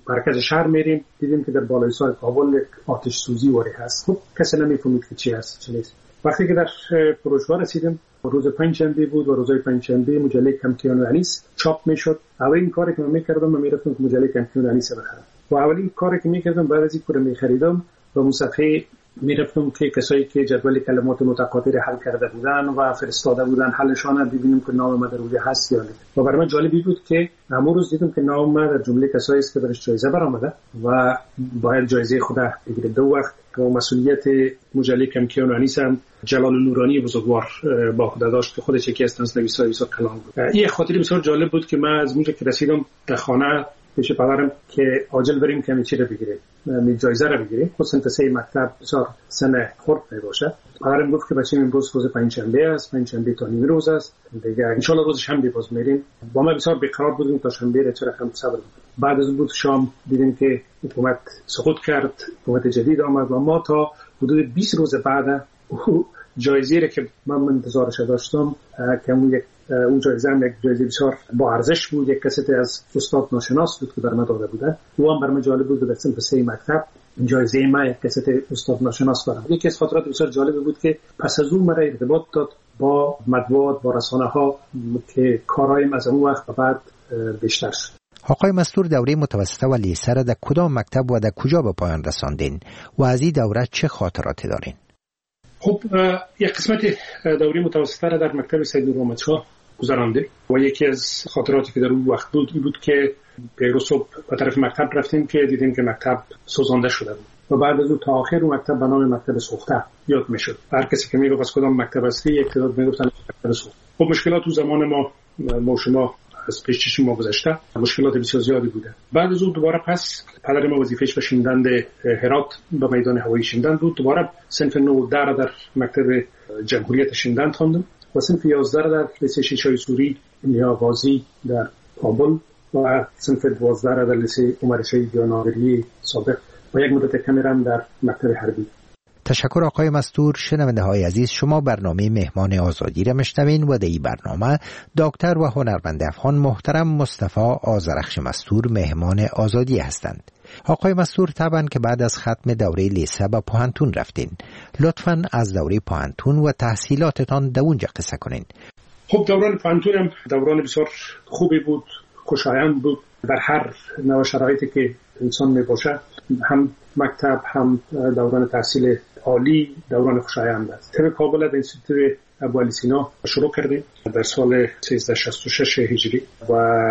Speaker 7: مرکز شهر میریم دیدیم که در بالای سر کابل آتش سوزی واری هست. خب کسی نمیفهمید که چی هست چی نیست. وقتی که در فروشگاه رسیدیم روز پنجشنبه بود و روزهای پنجشنبه مجله کمکیان انیس چاپ میشد. اولین کاری که من میکردم من میرفتم که مجله کمکیان انیس بخرم و اولین کاری که میکردم بعد از اینکه رو میخریدم و اون صفحه میرفتم که کسایی که جدول کلمات متقاطع حل کرده بودن و فرستاده بودن حلشان ببینیم که نام ما در روی هست یا نه. و برای من جالبی بود که همون روز دیدم که نام ما در جمله کسایی است که برش جایزه برآمده و باید جایزه خود بگیره. دو وقت که مسئولیت مجله کمکیان انیس هم جلال نورانی بزرگوار با خود داشت که خودش یکی از نویسای بسیار کلان بود. این خاطره بسیار جالب بود که من از اونجا که رسیدم در خانه پیش پدرم که عاجل بریم که چی رو بگیریم می جایزه رو بگیریم. خود سنتسه مکتب بسیار سن خورد می باشه. پدرم گفت که بچه‌م امروز روز پنجشنبه است، پنجشنبه تا نیم روز است دیگه ان شاء الله روز شنبه باز میریم. با ما بسیار بیقرار بودیم تا شنبه را چرا هم صبر. بعد از بود شام دیدیم که حکومت سقوط کرد، حکومت جدید آمد و ما تا حدود بیست روز بعد جایزه را که من انتظارش داشتم که اون یک اون جایزه هم یک جایزه بسیار با ارزش بود. یک کسی از استاد ناشناس بود که بر من داده بوده. او هم بر من جالب بود. در صنف سه مکتب جایزه ما یک کسی استاد ناشناس برام. یکی از خاطرات بسیار جالب بود که پس از اون مرا ارتباط داد با مطبوعات با رسانه ها که کارایم از اون وقت بعد بیشتر شد.
Speaker 6: آقای مستور دوره متوسطه و لیسه را در کدام مکتب و در کجا به پایان رساندین و از این دوره چه خاطراتی دارین؟
Speaker 7: خب یک قسمت دوره متوسطه را در مکتب سید نورآمدشاه گذرانده و یکی از خاطراتی که در اون وقت بود این بود که پیرو صبح به طرف مکتب رفتیم که دیدیم که مکتب سوزانده شده بود و بعد از اون تا آخر اون مکتب به نام مکتب سوخته یاد میشد. هر کسی که میگفت از کدام مکتب هستی یک تعداد میگفتن مکتب سوخته. خب مشکلات تو زمان ما ما شما از پیش چشم ما گذشته مشکلات بسیار زیادی بوده. بعد از اون دوباره پس پدر ما وظیفه‌اش به شیندند هرات به میدان هوایی شیندند بود. دوباره صنف نه در در مکتب جمهوریت شیندند خواندم و صنف یازده در لیسه شیشای سوری نیاغازی در کابل و صنف دوازده در لیسه عمر شهید یا ناظری سابق و یک مدت کمی هم در مکتب حربی.
Speaker 6: تشکر آقای مستور. شنونده های عزیز، شما برنامه مهمان آزادی را میشنوین و در این برنامه دکتر و هنرمند افغان محترم مصطفی آذرخش مستور مهمان آزادی هستند. آقای مستور طبعا که بعد از ختم دوره لیسه به پوهنتون رفتین. لطفاً از دوره پوهنتون و تحصیلاتتان در اونجا قصه کنین.
Speaker 7: خب دوران پوهنتون هم دوران بسیار خوبی بود، خوشایند بود. در هر نوع شرایطی که انسان می باشه، هم مکتب هم دوران تحصیل عالی دوران خوشایند است. طب کابل در انستیتوت ابوعلی سینا شروع کردیم در سال سیزده شصت و شش هجری و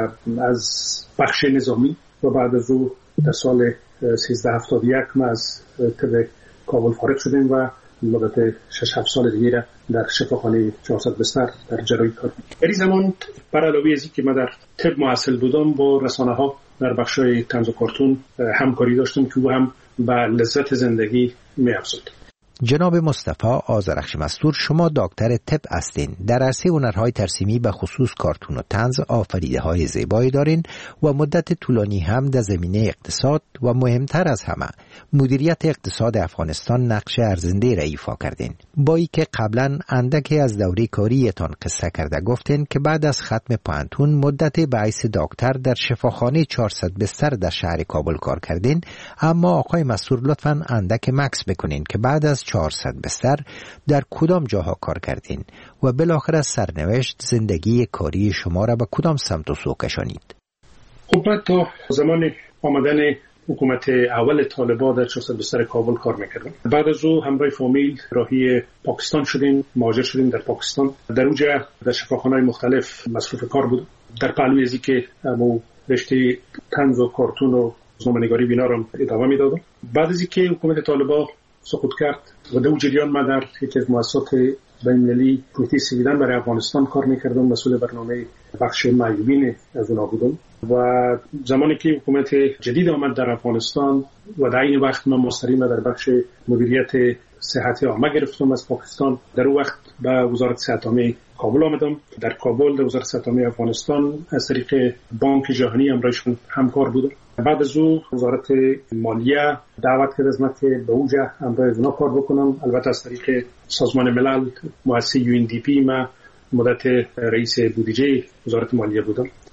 Speaker 7: از بخش نظامی و بعد از او در سال سیزده هفتاد و یک ما از طب کابل فارغ شدیم و مدت شش هفت سال دیگه در شفاخانه چهارصد بستر در جراحی کار کردیم. در این زمان بر علاوه از اینکه من در طب محصل بودم با رسانه ها در بخش‌های طنز و کارتون همکاری داشتم که او هم به لذت زندگی می‌افزود.
Speaker 6: جناب مصطفی آذرخش مستور، شما دکتر طب هستین. در عرصه هنرهای ترسیمی به خصوص کارتون و طنز آفریده‌های زیبایی دارین و مدت طولانی هم در زمینه اقتصاد و مهمتر از همه مدیریت اقتصاد افغانستان نقش ارزنده را ایفا کردین. با اینکه قبلا اندکی از دوره کاریتان قصه کرده گفتین که بعد از ختم پوهنتون مدت به حیث دکتر در شفاخانه چهارصد بستر در شهر کابل کار کردین، اما آقای مستور لطفاً اندک مکس بکنین که بعد از چهارصد بستر در کدام جاها کار کردین و بالاخره سرنوشت زندگی کاری شما را به کدام سمت و سو کشانید؟
Speaker 7: خب بعد تا زمان آمدن حکومت اول طالبان در چهارصد بستر کابل کار میکردم. بعد از او همراه فامیل راهی پاکستان شدیم، مهاجر شدیم در پاکستان. در اونجا در شفاخانه‌های مختلف مصروف کار بودم. در پهلوی ازی که مو رشته طنز و کارتون و روزنامه‌نگاری بینا رو ادامه میدادم. بعد از اینکه حکومت طالبان سقوط کرد و در اون جریان من در یکی از مؤسسات بین‌المللی پروتئین سویدن برای افغانستان کار میکردم. مسئول برنامه بخش معیوبین از اونها بودم و زمانی که حکومت جدید آمد در افغانستان و در این وقت من مستقیما در بخش مدیریت صحت عامه گرفتم از پاکستان. در اون وقت به وزارت صحت عامه کابل آمدم. در کابل در وزارت صحت عامه افغانستان از طریق بانک جهانی همراهشون همکار بودم. بعد از او وزارت مالیه دعوت کرد از من که به اونجا همراه اونا کار بکنم. البته از طریق سازمان ملل مؤسسه یو ان دی پی ما مدت رئیس بودجه وزارت مالیه بودم.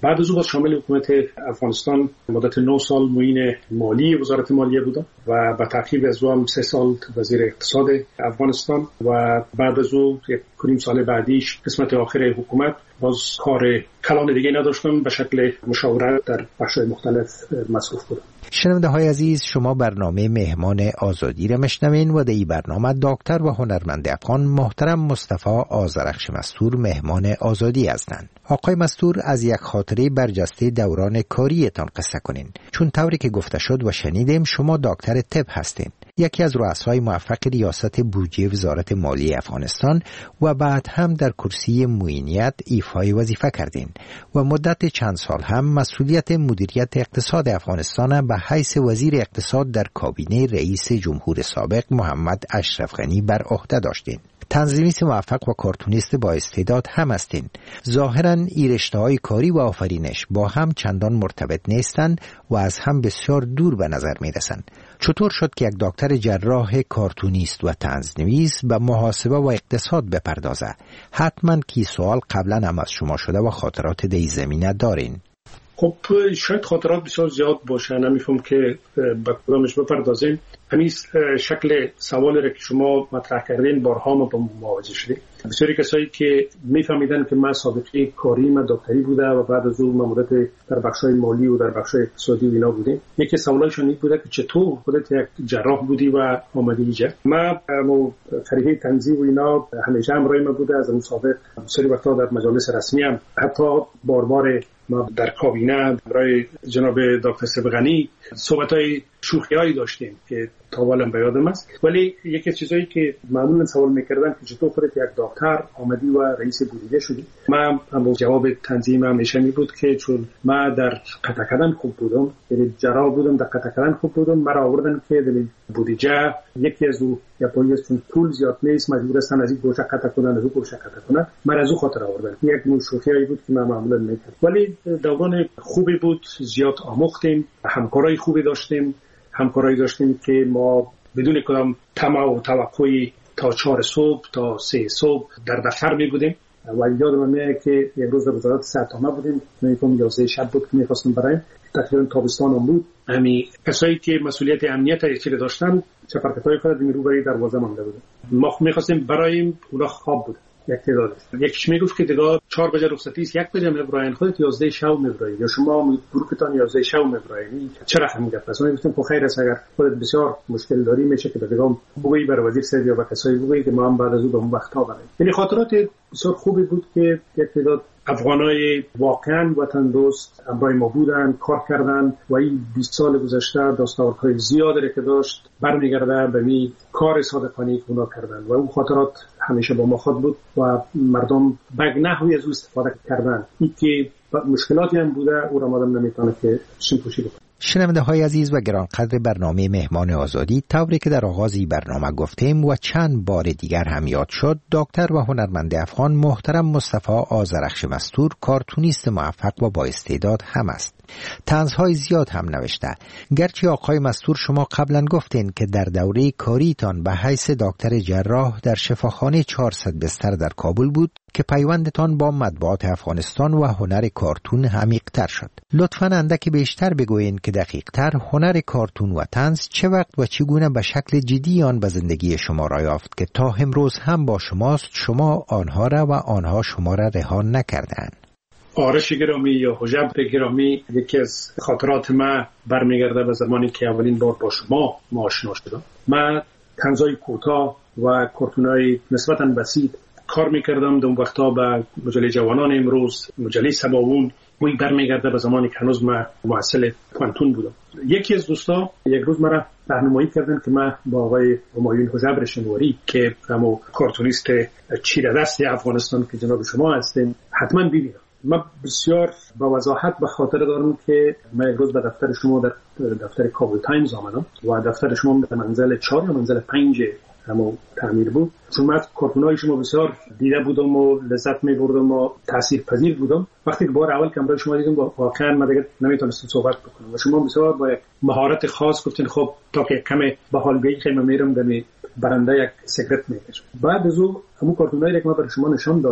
Speaker 7: بعد از او باز شامل حکومت افغانستان مدت نه سال معین مالی وزارت مالیه بودم و به تعقیب از او هم سه سال وزیر اقتصاد افغانستان و بعد از او یک کنیم سال بعدیش قسمت آخر حکومت باز کار کلان دیگه نداشتم، به شکل مشاورت در بخش‌های مختلف مصروف بودم.
Speaker 6: شنونده های عزیز، شما برنامه مهمان آزادی را میشنوین و در این برنامه دکتر و هنرمند افغان محترم مصطفی آذرخش مستور مهمان آزادی هستند. آقای مستور، از یک خاطره برجسته دوران کاریتان قصه کنین، چون طوری که گفته شد و شنیدیم شما دکتر طب هستین، یکی از رؤسای موفق ریاست بودجه وزارت مالیه افغانستان و بعد هم در کرسی معینیت ایفای وظیفه کردین و مدت چند سال هم مسئولیت مدیریت اقتصاد افغانستان به حیث وزیر اقتصاد در کابینه رئیس جمهور سابق محمد اشرف غنی بر عهده داشتین. تنظیمیست موفق و کارتونیست با استعداد هم هستین. ظاهراً این رشته‌های کاری و آفرینش با هم چندان مرتبط نیستند و از هم بسیار دور به نظر می‌رسند. چطور شد که یک دکتر جراح کارتونیست و طنزنویس به محاسبه و اقتصاد بپردازه؟ حتماً کی سوال قبلا هم از شما شده و خاطرات در این زمینه دارین.
Speaker 7: خب شاید خاطرات بسیار زیاد باشه، نمیفهم که به کدامش بپردازیم. همین شکل سوالی را که شما مطرح کردین بارها ما با مواجه شدیم. بسیاری کسایی که میفهمیدن که من سابقه کاری من دکتری بوده و بعد از اون مدت در بخش‌های مالی و در بخش‌های اقتصادی و اینا بودیم، یکی سوالایشون این بوده که چطور خودت یک جراح بودی و آمدی اینجا. من مو فرهنگ تنظیم و اینا همیشه همراه من بوده از اون سابق. بسیاری وقتا در مجالس رسمی هم حتی بار بار ما در کابینه برای جناب دکتر سبغانی صحبت‌های شوخی‌هایی داشتیم که تا حالا به یادم است. ولی یکی از چیزایی که معمولا سوال می‌کردن که چطور خودت یک دکتر آمدی و رئیس بودجه شدی، من هم جواب تنظیم همیشه می بود که چون من در قطع کردن خوب بودم، یعنی جراح بودم در قطع کردن خوب بودم، مرا آوردن که در بودجه یکی از او یا پلیس چون پول زیاد نیست مجبور هستن از این گوشه قطع کنن از اون گوشه قطع کنن، مرا از اون خاطر آوردن. یک نوع شوخیایی بود که من معمولا می‌کردم، ولی دوران خوبی بود، زیاد آموختیم، همکارای خوبی داشتیم، همکارایی داشتیم که ما بدون کدام طمع و توقعی تا چهار صبح تا سه صبح در دفتر می بودیم و یادم میاد که یک روز در وزارت صحت بودیم، میگم یازده شب بود که می‌خواستیم برایم، تقریبا تابستان هم بود. همین کسایی که مسئولیت امنیت ایشون داشتن چپرکتای خود رو برای دروازه مانده بودن. ما می‌خواستیم برایم اونا خواب بود. یک تعداد یکیش میگفت که دیگه چهار بجه رخصتی است، یک بجه میبراین، خودت یازده شب میبراین یا شما گروهتان یازده شب میبراین، چرا همین گپ است؟ من گفتم خب خیر است، اگر خودت بسیار مشکل داری میشه که دیگه بگویی برای وزیر سر یا با کسایی بگویی که ما هم بعد از اون به اون وقت‌ها بریم. یعنی خاطرات بسیار خوبی بود که یک تعداد افغانای واقعا وطن دوست همراه ما بودن، کار کردن و این بیست سال گذشته دستاوردهای زیادی که داشت برمیگرده به می کار صادقانه که اونا کردن و اون خاطرات همیشه با ما خود بود و مردم به نحوی از او استفاده کردن. این که مشکلاتی هم بوده او را مادم نمیتونه که شنپوشی بکنه.
Speaker 6: شنونده های عزیز و گرانقدر برنامه مهمان آزادی، طوری که در آغاز برنامه گفتیم و چند بار دیگر هم یاد شد، دکتر و هنرمند افغان محترم مصطفی آذرخش مستور کارتونیست موفق و با استعداد هم است. طنزهای زیاد هم نوشته. گرچه آقای مستور شما قبلا گفتین که در دوره کاریتان به حیث دکتر جراح در شفاخانه چهارصد بستر در کابل بود که پیوندتان با مطبوعات افغانستان و هنر کارتون عمیق‌تر شد. لطفاً اندکی بیشتر بگویید که دقیق‌تر هنر کارتون و طنز چه وقت و چگونه به شکل جدی آن به زندگی شما را یافت که تا امروز هم با شماست، شما آنها را و آنها شما را رها نکردند.
Speaker 7: آرش گرامی یا حجب گرامی، یکی از خاطرات من برمیگرده به زمانی که اولین بار با شما ما آشنا شدم. من طنزهای کوتاه و کارتونای نسبتاً بسیط کار میکردم. در اون وقتا به مجله جوانان امروز، مجله سماوون، این برمیگرده به زمانی که هنوز من محصل پانتون بودم. یکی از دوستا یک روز مرا راهنمایی کردن که من با آقای همایون حجب شنواری که همو کارتونیست چیره دست افغانستان که جناب شما هستین حتما ببینم. من بسیار با وضاحت به خاطر دارم که من یک روز به دفتر شما در دفتر کابل تایمز آمدم و دفتر شما در منزل چهار یا منزل پنج همو تعمیر بود. چون من کارتونای شما بسیار دیده بودم و لذت می بردم و تاثیر پذیر بودم. وقتی که بار اول کامرای شما دیدم واقعا من دیگه نمیتونستم صحبت بکنم و شما بسیار با مهارت خاص گفتین خب تا که کم به حال بیای خیلی میرم دمی برنده یک سیگرت میکشم. بعد از اون همون کارتونایی که من برای شما نشان دادم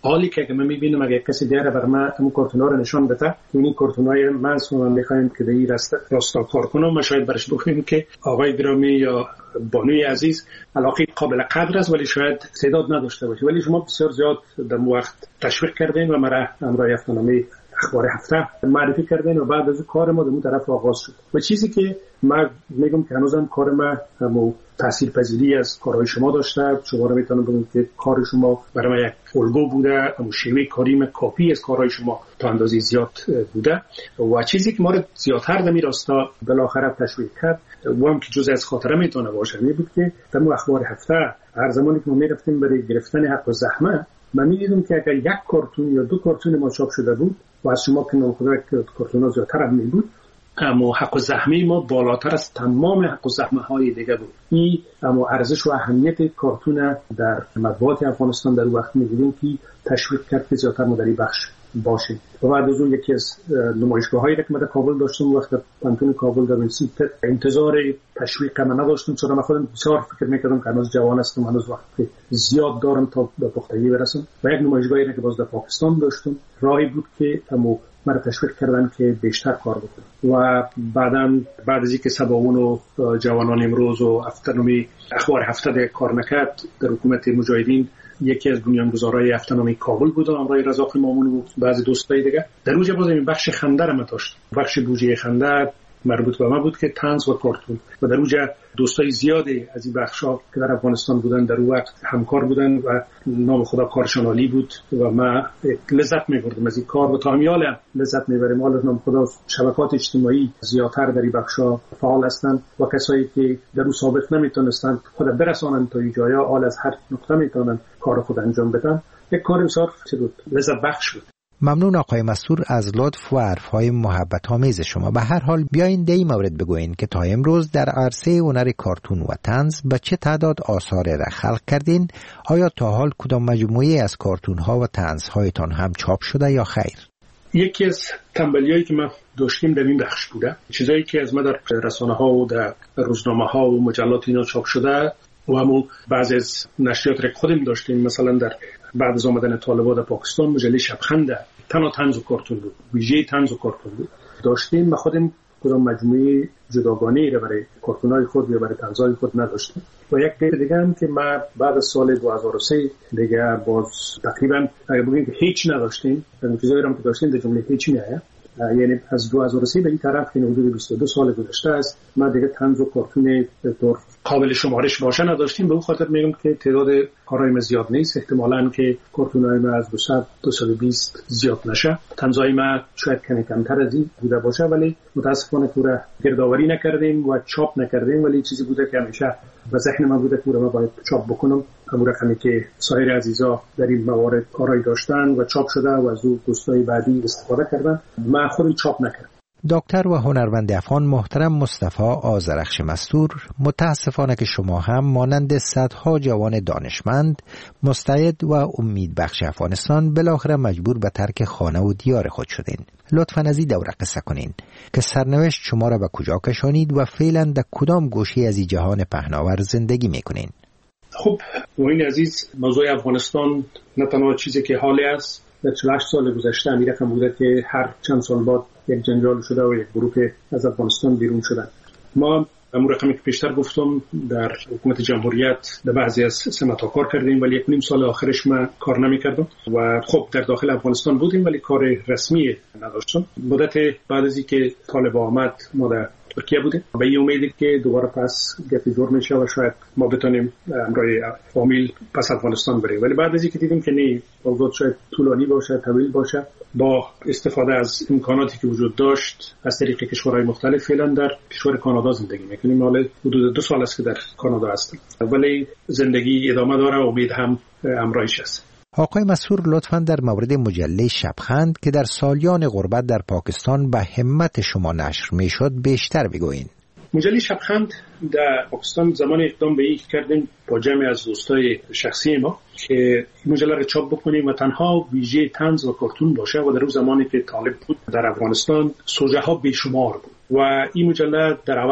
Speaker 7: حالی که اگه من میبینم اگه کسی دیگه بر من اون کارتونا رو نشان بده، این کارتونای من ما میخوایم که این راستا راستا کار کنم، ما شاید برش بگیم که آقای گرامی یا بانوی عزیز علاقه قابل قدر است ولی شاید استعداد نداشته باشه، ولی شما بسیار زیاد در وقت تشویق کردین و مرا امرای هفته‌نامه اخبار هفته معرفی کردین و بعد از کار ما در اون طرف آغاز شد. و چیزی که من میگم که هنوزم کار ما همو تاثیرپذیری از کارهای شما داشته. شما رو میتونم بگم که کار شما برای من یک الگو بوده، همون شیوه کاری من کاپی از کارهای شما تا اندازه زیاد بوده. و چیزی که ما رو زیادتر در این راستا بالاخره تشویق کرد و هم که جزء از خاطره میتونه باشه این بود که در اخبار هفته هر زمانی که ما میرفتیم برای گرفتن حق و زحمه، من میدیدم که اگر یک کارتون یا دو کارتون ما چاپ شده بود و از شما که نامخدا کارتون ها زیادتر هم می بود، اما حق و زحمه ما بالاتر از تمام حق و زحمه های دیگه بود. این اما ارزش و اهمیت کارتون در مطبوعات افغانستان در وقت می‌دیدیم که تشویق کرد که زیادتر ما در این بخش باشه. و بعد از اون یکی از نمایشگاه‌هایی که من در کابل داشتم وقت پانتون کابل در ونسیت انتظار تشویق من نداشتم، چون من خودم بسیار فکر می‌کردم که هنوز جوان هستم، هنوز وقت زیاد دارم تا به پختگی برسم. و یک نمایشگاهی که باز در پاکستان داشتم راهی بود که اما مرا تشویق کردن که بیشتر کار بکنم. و بعداً بعد از اینکه سباون و جوانان امروز و هفته‌نامه اخبار هفته ده کار نکرد در حکومت مجاهدین، یکی از بنیانگذارای هفته‌نامه کابل بود آقای رضا مامون و بعضی دوستای دیگه. در اونجا باز این بخش خنده رو داشت، بخش بودجه خنده مربوط به ما بود که طنز و کارتون. و در اونجا دوستای زیادی از این بخشا که در افغانستان بودن در اون وقت همکار بودن و نام خدا کارشان عالی بود و ما لذت می‌بردیم از این کار و تا همیال لذت می‌بریم. حالا نام خدا شبکات اجتماعی زیادتر در این بخشا فعال هستند و کسایی که در اون ثابت نمیتونستند خود برسانند تا این جایا، حال از هر نقطه میتونن کار خود انجام بدن. یک کار بسیار لذت بخش بود.
Speaker 6: ممنون آقای مسطور از لطف و حرفهای محبت آمیز شما. به هر حال بیاین در این مورد بگوین که تا امروز در عرصه هنر کارتون و طنز به چه تعداد آثار را خلق کردین؟ آیا تا حال کدام مجموعه از کارتون ها و طنز هایتان هم چاپ شده یا خیر؟
Speaker 7: یکی از تنبلیایی که ما داشتیم در این بخش بوده، چیزایی که از ما در رسانه ها و در روزنامه ها و مجلات اینا چاپ شده و همون بعضی از نشریات را خودم داشتیم. مثلا در بعد از آمدن طالبان در پاکستان مجله شبخند تنها طنز و کارتون بود، ویژه طنز و کارتون بود داشتیم. ما خودم کدام مجموعه جداگانه‌ای را برای کارتون‌های خود یا برای طنزهای خود نداشتیم. و یک بار دیگه هم که ما بعد از سال دو هزار و سه دیگه باز تقریبا اگه بگیم که هیچ نداشتیم، در چیزایی هم که داشتیم در جمله هیچ میاد. یعنی از دو هزار و سه به این طرف که حدود بیست و دو سال گذشته است ما دیگه طنز و کارتون به طور قابل شمارش باشه نداشتیم. به اون خاطر میگم که تعداد کارهای ما زیاد نیست، احتمالاً که کارتونای ما از دویست تا دویست و بیست زیاد نشه. طنزهای ما شاید کمی کمتر از این بوده باشه، ولی متاسفانه پورا گردآوری نکردیم و چاپ نکردیم. ولی چیزی بوده که همیشه به ذهن من بوده که ما باید چاپ بکنم، همون رقمی که سایر عزیزا در این موارد کارهای داشتن و چاپ شده و از اون دوستای بعدی استفاده کردن. من خودم چاپ نکردم.
Speaker 6: دکتر و هنرمند افغان محترم مصطفی آذرخش مستور، متاسفانه که شما هم مانند صدها جوان دانشمند، مستعد و امیدبخش افغانستان بالاخره مجبور به ترک خانه و دیار خود شدین. لطفاً از این دوره قصه کنین که سرنوشت شما را به کجا کشانید و فعلا در کدام گوشه از این جهان پهناور زندگی میکنین؟
Speaker 7: خب این عزیز، موضوع افغانستان نه تنها چیزی که حالی است، در چهل و هشت سال گذشته امیر رقم بوده که هر چند سال بعد یک جنجال شده و یک گروه از افغانستان بیرون شدن. ما همون رقمی که پیشتر گفتم در حکومت جمهوریت در بعضی از سمت‌ها کار کردیم، ولی یک نیم سال آخرش ما کار نمی‌کردم و خب در داخل افغانستان بودیم ولی کار رسمی نداشتم. مدت بعد از اینکه طالبان آمد ما در ترکیه بودیم به این امید که دوباره پس گپی جور میشه و شاید ما بتونیم امرای فامیل پس افغانستان بریم. ولی بعد از اینکه دیدیم که نه، اوضاع شاید طولانی باشه، طویل باشه، با استفاده از امکاناتی که وجود داشت از طریق کشورهای مختلف، فعلا در کشور کانادا زندگی میکنیم. حالا حدود دو سال است که در کانادا هستم، ولی زندگی ادامه داره و امید هم همراهش است.
Speaker 6: آقای مسطور، لطفاً در مورد مجله شبخند که در سالیان غربت در پاکستان به همت شما نشر میشد بیشتر بگوین.
Speaker 7: مجله شبخند در پاکستان زمان اقدام به این کردیم با جمع از دوستای شخصی ما که این مجله را چاپ بکنیم و تنها ویژه طنز و کارتون باشه و در اون زمانی که طالب بود در افغانستان سوژه ها بیشمار بود و این مجله در اول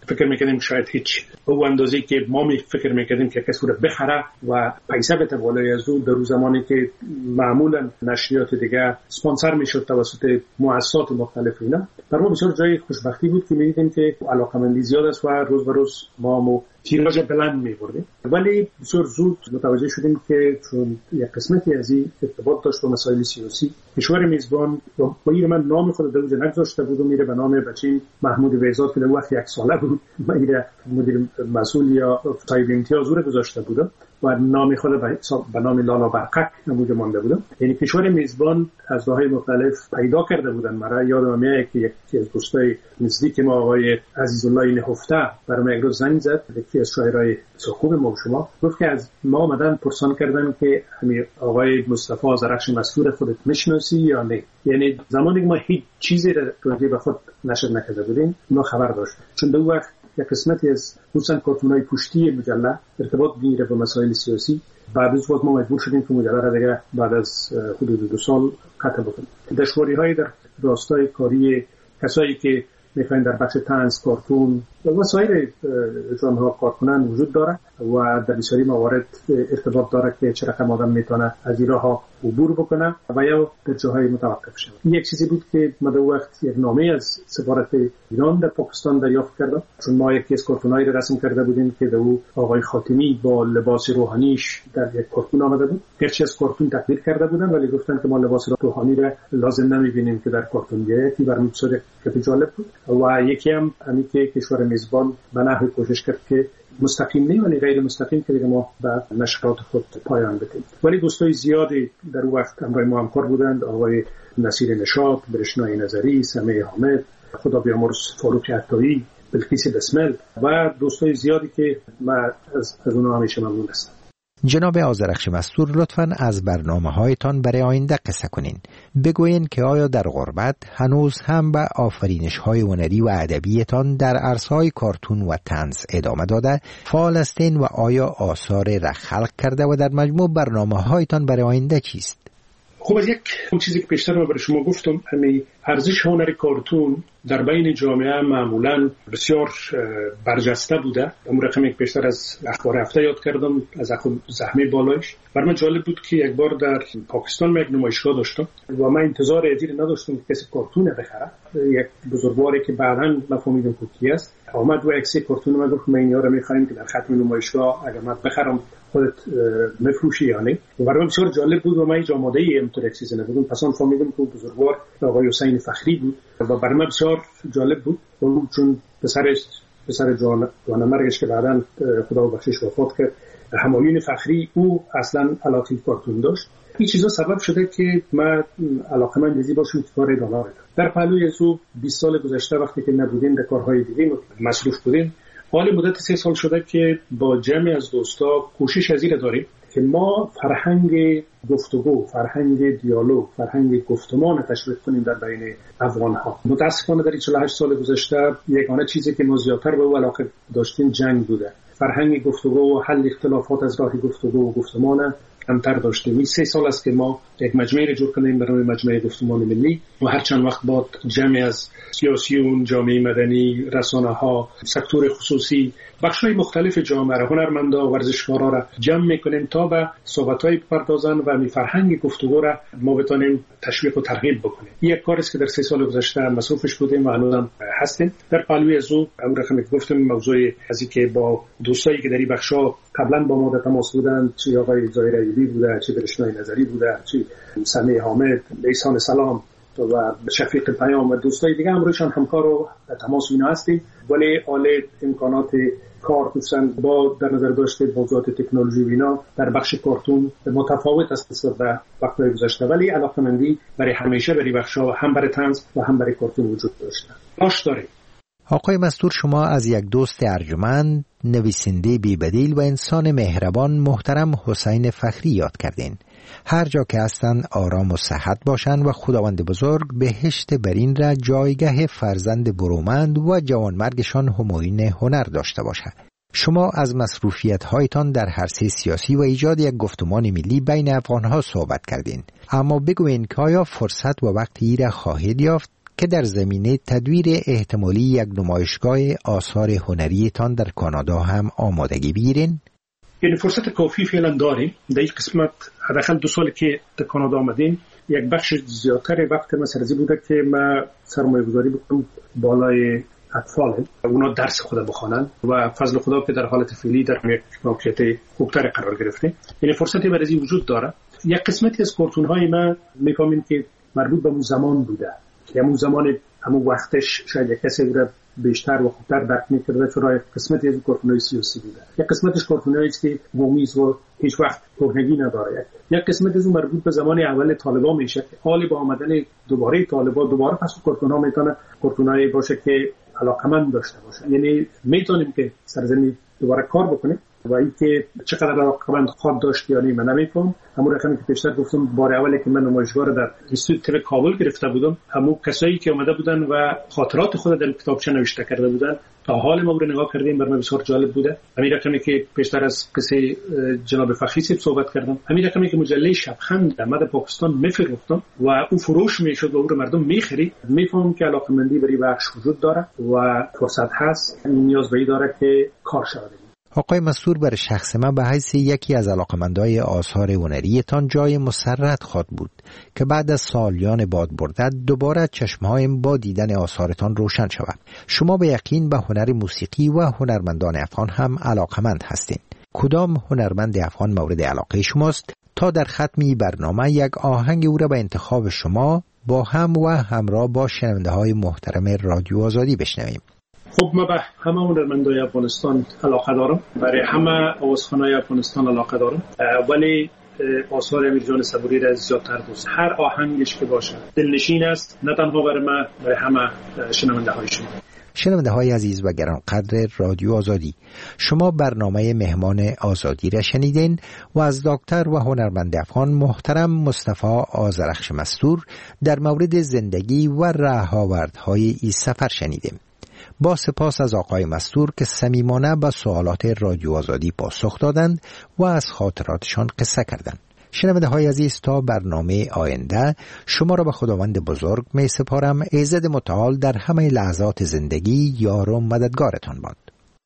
Speaker 7: فکر میکردیم شاید هیچ او اندازه که ما می فکر میکردیم که کسی رو بخره و پیسه بده بالای از اون، در زمانی که معمولا نشریات دیگه اسپانسر میشد توسط مؤسسات مختلف اینا. در ما بسیار جای خوشبختی بود که میدیدیم که علاقمندی زیاد است و روز به روز ما مو تیراژ بلند می‌بردیم، ولی بسیار زود متوجه شدیم که چون یک قسمتی از این ارتباط داشت با مسائل سیاسی، کشور میزبان با این من نام خود در روز نگذاشته بود و میره به نام بچه محمود ویزاد که در وقت یک ساله بود میره مدیر مسئول یا صاحب امتیاز رو گذاشته بود و نام خود به نام لالا برقک نمود مانده بود. یعنی کشور میزبان از راه‌های مختلف پیدا کرده بودن. مرا یادم میاد که یکی از دوستای نزدیک ما آقای عزیزالله نهفته برام یک روز زنگ زد، یکی از شاعرای خوب ما و شما، گفت که از ما آمدن پرسان کردن که همین آقای مصطفی آذرخش مستور خودت میشناسی یا نه. یعنی زمانی که ما هیچ چیزی راجع به خود نشر نکرده بودیم ما خبر داشت، چون دو وقت یک قسمتی از خصوصا کارتونای پشتی مجله ارتباط میگیره با مسائل سیاسی. بعد از وقت ما مجبور شدیم که مجله را دیگه بعد از حدود دو سال قطع بکنیم. دشواری‌های در راستای کاری کسایی که میخواین در بخش طنز، کارتون و سایر ژانرها کار کنن وجود داره و در بسیاری موارد ارتباط داره که چه رقم آدم میتونه از این راه عبور بکنه و یا در جاهای متوقف شود. این یک چیزی بود که ما در وقت یک نامه از سفارت ایران در پاکستان دریافت کردم، چون ما یکی از کارتونایی را رسم کرده بودیم که در او آقای خاتمی با لباس روحانیش در یک کارتون آمده بود. گرچه از کارتون تقدیر کرده بودن ولی گفتن که ما لباس روحانی را لازم نمیبینیم که در کارتون بیاید. این برام بسیار جالب بود. و یکی هم همین که کشور میزبان به نحوی کوشش کرد که مستقیم نه ولی غیر مستقیم که دیگه ما به نشرات خود پایان بدیم. ولی دوستای زیادی در وقت همراه ما همکار بودند، آقای نصیر نشاط، برشنای نظری، سمیع حامد، خدا بیامرز فاروق عطایی، بلقیس بسمل و دوستای زیادی که من از از اونها همیشه ممنون هستم.
Speaker 6: جناب آذرخش مستور، لطفاً از برنامه‌هایتان برای آینده قصه کنین. بگوین که آیا در غربت هنوز هم به آفرینش‌های هنری و ادبیتان در عرصه‌های کارتون و طنز ادامه داده فعال هستین و آیا آثار را خلق کرده و در مجموع برنامه‌هایتان برای آینده چیست؟
Speaker 7: خب از یک چیزی که پیشتر ما برای شما گفتم، همین ارزش هنر کارتون در بین جامعه معمولاً بسیار برجسته بوده. اون رقمی که پیشتر از اخبار هفته یاد کردم از زحمه بالایش، برای من جالب بود که یک بار در پاکستان من یک نمایشگاه داشتم و من انتظار ادیر نداشتم که کسی کارتون بخره. یک بزرگواری که بعداً مفهومیدم که کی است آمد و یک سری کارتون من گفت ما اینا رو می‌خوایم که در ختم نمایشگاه اگر من بخرم خودت مفروشی یا نه. و برای من بسیار جالب بود و من هیچ آماده‌ای اینطور یک چیزی نبودم. پس آن فهمیدم که بزرگوار آقای حسین فخری بود و برای من بسیار جالب بود چون پسرش پسر جوان جوانمرگش که بعداً خدا بخشش وفات کرد، همایون فخری، او اصلا علاقه کارتون داشت. این چیزا سبب شده که من علاقه‌مند ازی باشم که کار ادامه بدم. در پهلوی از او بیست سال گذشته وقتی که نبودیم در کارهای دیگه مصروف بودیم، حال مدت سه سال شده که با جمعی از دوستا کوشش از این داریم که ما فرهنگ گفتگو، فرهنگ دیالوگ، فرهنگ گفتمان تشویق کنیم در بین افغان‌ها. متأسفانه در چهل و هشت سال گذشته یگانه چیزی که ما زیادتر به او علاقه داشتیم جنگ بوده. فرهنگ گفتگو و حل اختلافات از راه گفتگو و گفتمان کمتر داشتیم. این سه سال است که ما یک مجمعی را جور کنیم برای مجمع گفتمان ملی و هر چند وقت بعد جمعی از سیاسیون، جامعه مدنی، رسانه‌ها، سکتور خصوصی، بخش‌های مختلف جامعه را، هنرمندا و ورزشکارا را جمع می‌کنیم تا به صحبت‌های بپردازن و می فرهنگ گفتگو را ما بتونیم تشویق و ترغیب بکنیم. یک کاری است که در سه سال گذشته مصروفش بودیم و هنوزم هستیم. در پهلوی از او اون رقمی که گفتم موضوع از اینکه با دوستایی که در این بخش‌ها قبلا با ما در تماس بودند، چه آقای ظاهر ایوبی بوده، چه برشنای نظری بوده، چه سمیع حامد، احسان سلام و شفیق پیام و دوستای دیگه هم روشان همکار و تماس اینا هستیم. ولی حال امکانات کار خصوصا با در نظر داشته موضوعات تکنولوژی و اینا در بخش کارتون متفاوت است نسبت به وقت‌های گذشته، ولی علاقه‌مندی برای همیشه برای بخش‌ها هم برای طنز و هم برای کارتون وجود داشته. باش داره.
Speaker 6: آقای مستور، شما از یک دوست ارجمند، نویسنده بی‌بدیل و انسان مهربان محترم حسین فخری یاد کردین. هر جا که هستن آرام و صحت باشن و خداوند بزرگ بهشت برین را جایگاه فرزند برومند و جوانمرگشان همایون هنر داشته باشه. شما از مصروفیت هایتان در عرصه سیاسی و ایجاد یک گفتمان ملی بین افغانها صحبت کردین، اما بگوین که آیا فرصت و وقتی را خواهید یافت که در زمینه تدویر احتمالی یک نمایشگاه آثار هنریتان در کانادا هم آمادگی بگیرین؟
Speaker 7: این فرصت کافی فعلا داریم. در این قسمت حداقل دو سال که در کانادا آمدیم، یک بخش زیادتر وقت ما سرزی بوده که ما سرمایه گذاری بکنم بالای اطفال، اونا درس خود بخوانند و فضل خدا که در حالت فعلی در یک موقعیت خوبتر قرار گرفته. یعنی فرصتی برای وجود داره. یک قسمتی از کارتون های ما میفهمیم که مربوط به اون زمان بوده که همون زمان همون وقتش شاید یک کسی رو بیشتر و خوبتر درک می‌کرده، چرا قسمتی از کارتون‌های سیاسی بوده، یک قسمتش کارتونایی است که قومیز و هیچ وقت کهنگی نداره، یک قسمت از اون مربوط به زمان اول طالبان میشه که حالی با آمدن دوباره طالبان دوباره پس کارتون‌ها میتونه کارتونایی باشه که علاقمند داشته باشه. یعنی میتونیم که سرزمین دوباره کار بکنیم و اینکه چقدر علاقمند خواهد داشت یا نه من نمی‌فهمم. همون رقمی که پیشتر گفتم بار اولی که من نمایشگاه رو در اینستیتوت کابل گرفته بودم، همون کسایی که اومده بودن و خاطرات خود در کتابچه نوشته کرده بودن تا حال ما رو نگاه کردیم، برام بسیار جالب بوده. همین رقمی که پیشتر از قصه جناب فخری صاحب صحبت کردم، همین رقمی که مجله شبخند در مد پاکستان میفروختم و اون فروش میشد و اون رو مردم میخرید، میفهمم که علاقمندی برای بخش وجود داره و فرصت هست، نیاز به این داره که کار شود.
Speaker 6: آقای مستور، برای شخص من به حیث یکی از علاقمندای آثار هنریتان جای مسرت خواهد بود که بعد از سالیان باد برده دوباره چشمهایم با دیدن آثارتان روشن شود. شما به یقین به هنر موسیقی و هنرمندان افغان هم علاقمند هستین. کدام هنرمند افغان مورد علاقه شماست تا در ختمی برنامه یک آهنگ او را به انتخاب شما با هم و همراه با شنونده های محترم رادیو آزادی بشنویم؟
Speaker 7: خب ما به همه هنرمندای افغانستان علاقه دارم، برای همه آوازخوانای افغانستان علاقه دارم، ولی آثار امیر جان صبوری را زیادتر دوست. هر آهنگش که باشه دلنشین است، نه تنها برای ما، برای همه شنونده های شما.
Speaker 6: شنونده های عزیز و گرانقدر رادیو آزادی، شما برنامه مهمان آزادی را شنیدین و از دکتر و هنرمند افغان محترم مصطفی آذرخش مستور در مورد زندگی و راه‌آوردهای این سفر شنیدیم. با سپاس از آقای مستور که صمیمانه به سوالات رادیو آزادی پاسخ دادند و از خاطراتشان قصه کردند. شنونده های عزیز، تا برنامه آینده شما را به خداوند بزرگ می سپارم. ایزد متعال در همه لحظات زندگی یار و مددگارتان باد.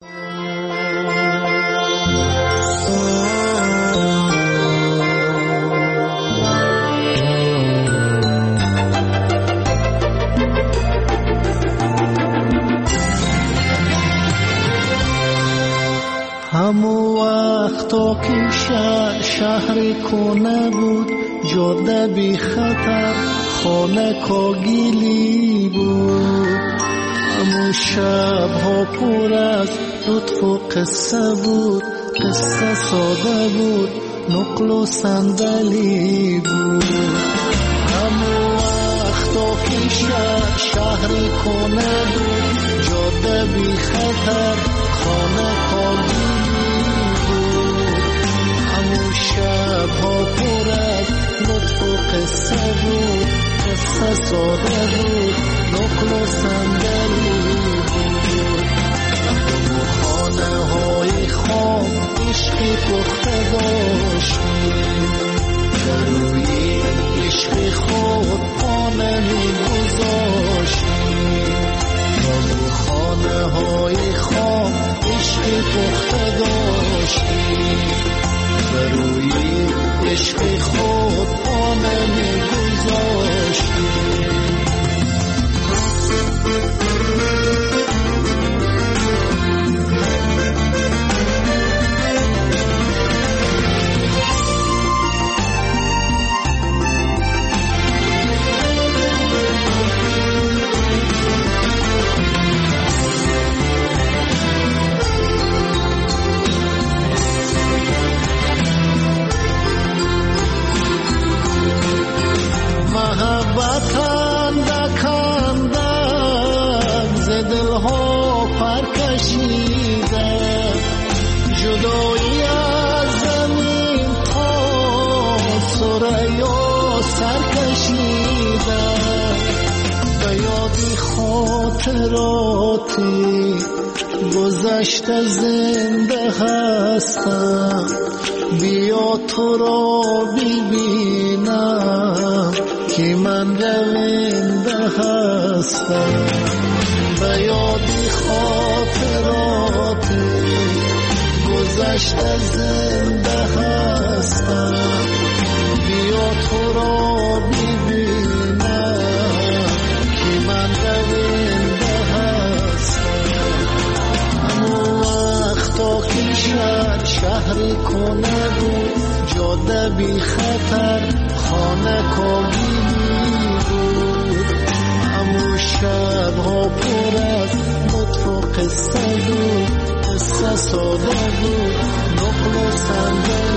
Speaker 8: همو وقتا که شهر شهر کنه بود، جاده بی خطر خانه کاگیلی بود. همو شب ها پر از لطف و قصه بود، قصه ساده بود، نقل و صندلی بود. همو وقتا که شهر شهر کنه بود، جاده بی خطر خانه کاگیلی. شب ها پر از لطف و قصه بود، قصه ساده بود، نقل و صندلی بود. و خانه های خام عشقی پخته داشتیم، در روی عشق خود پانه می گذاشتیم. و خانه های خام عشقی پخته داشتیم، روی عشق خود پانه می گذاشتیم. خاطراتی گذشته زنده هستم، بیا تو را ببینم که من رونده هستم به یادی خاطرات گذشته زنده هستم. بیا تو را ببینم که من رونده هستم. همون وقتا که شهر شهری کنه بود، جاده بی خطر خانه کاغی بود. همون شبها پر از لطف و قصه بود، قصه ساده بود، نقل و صندوق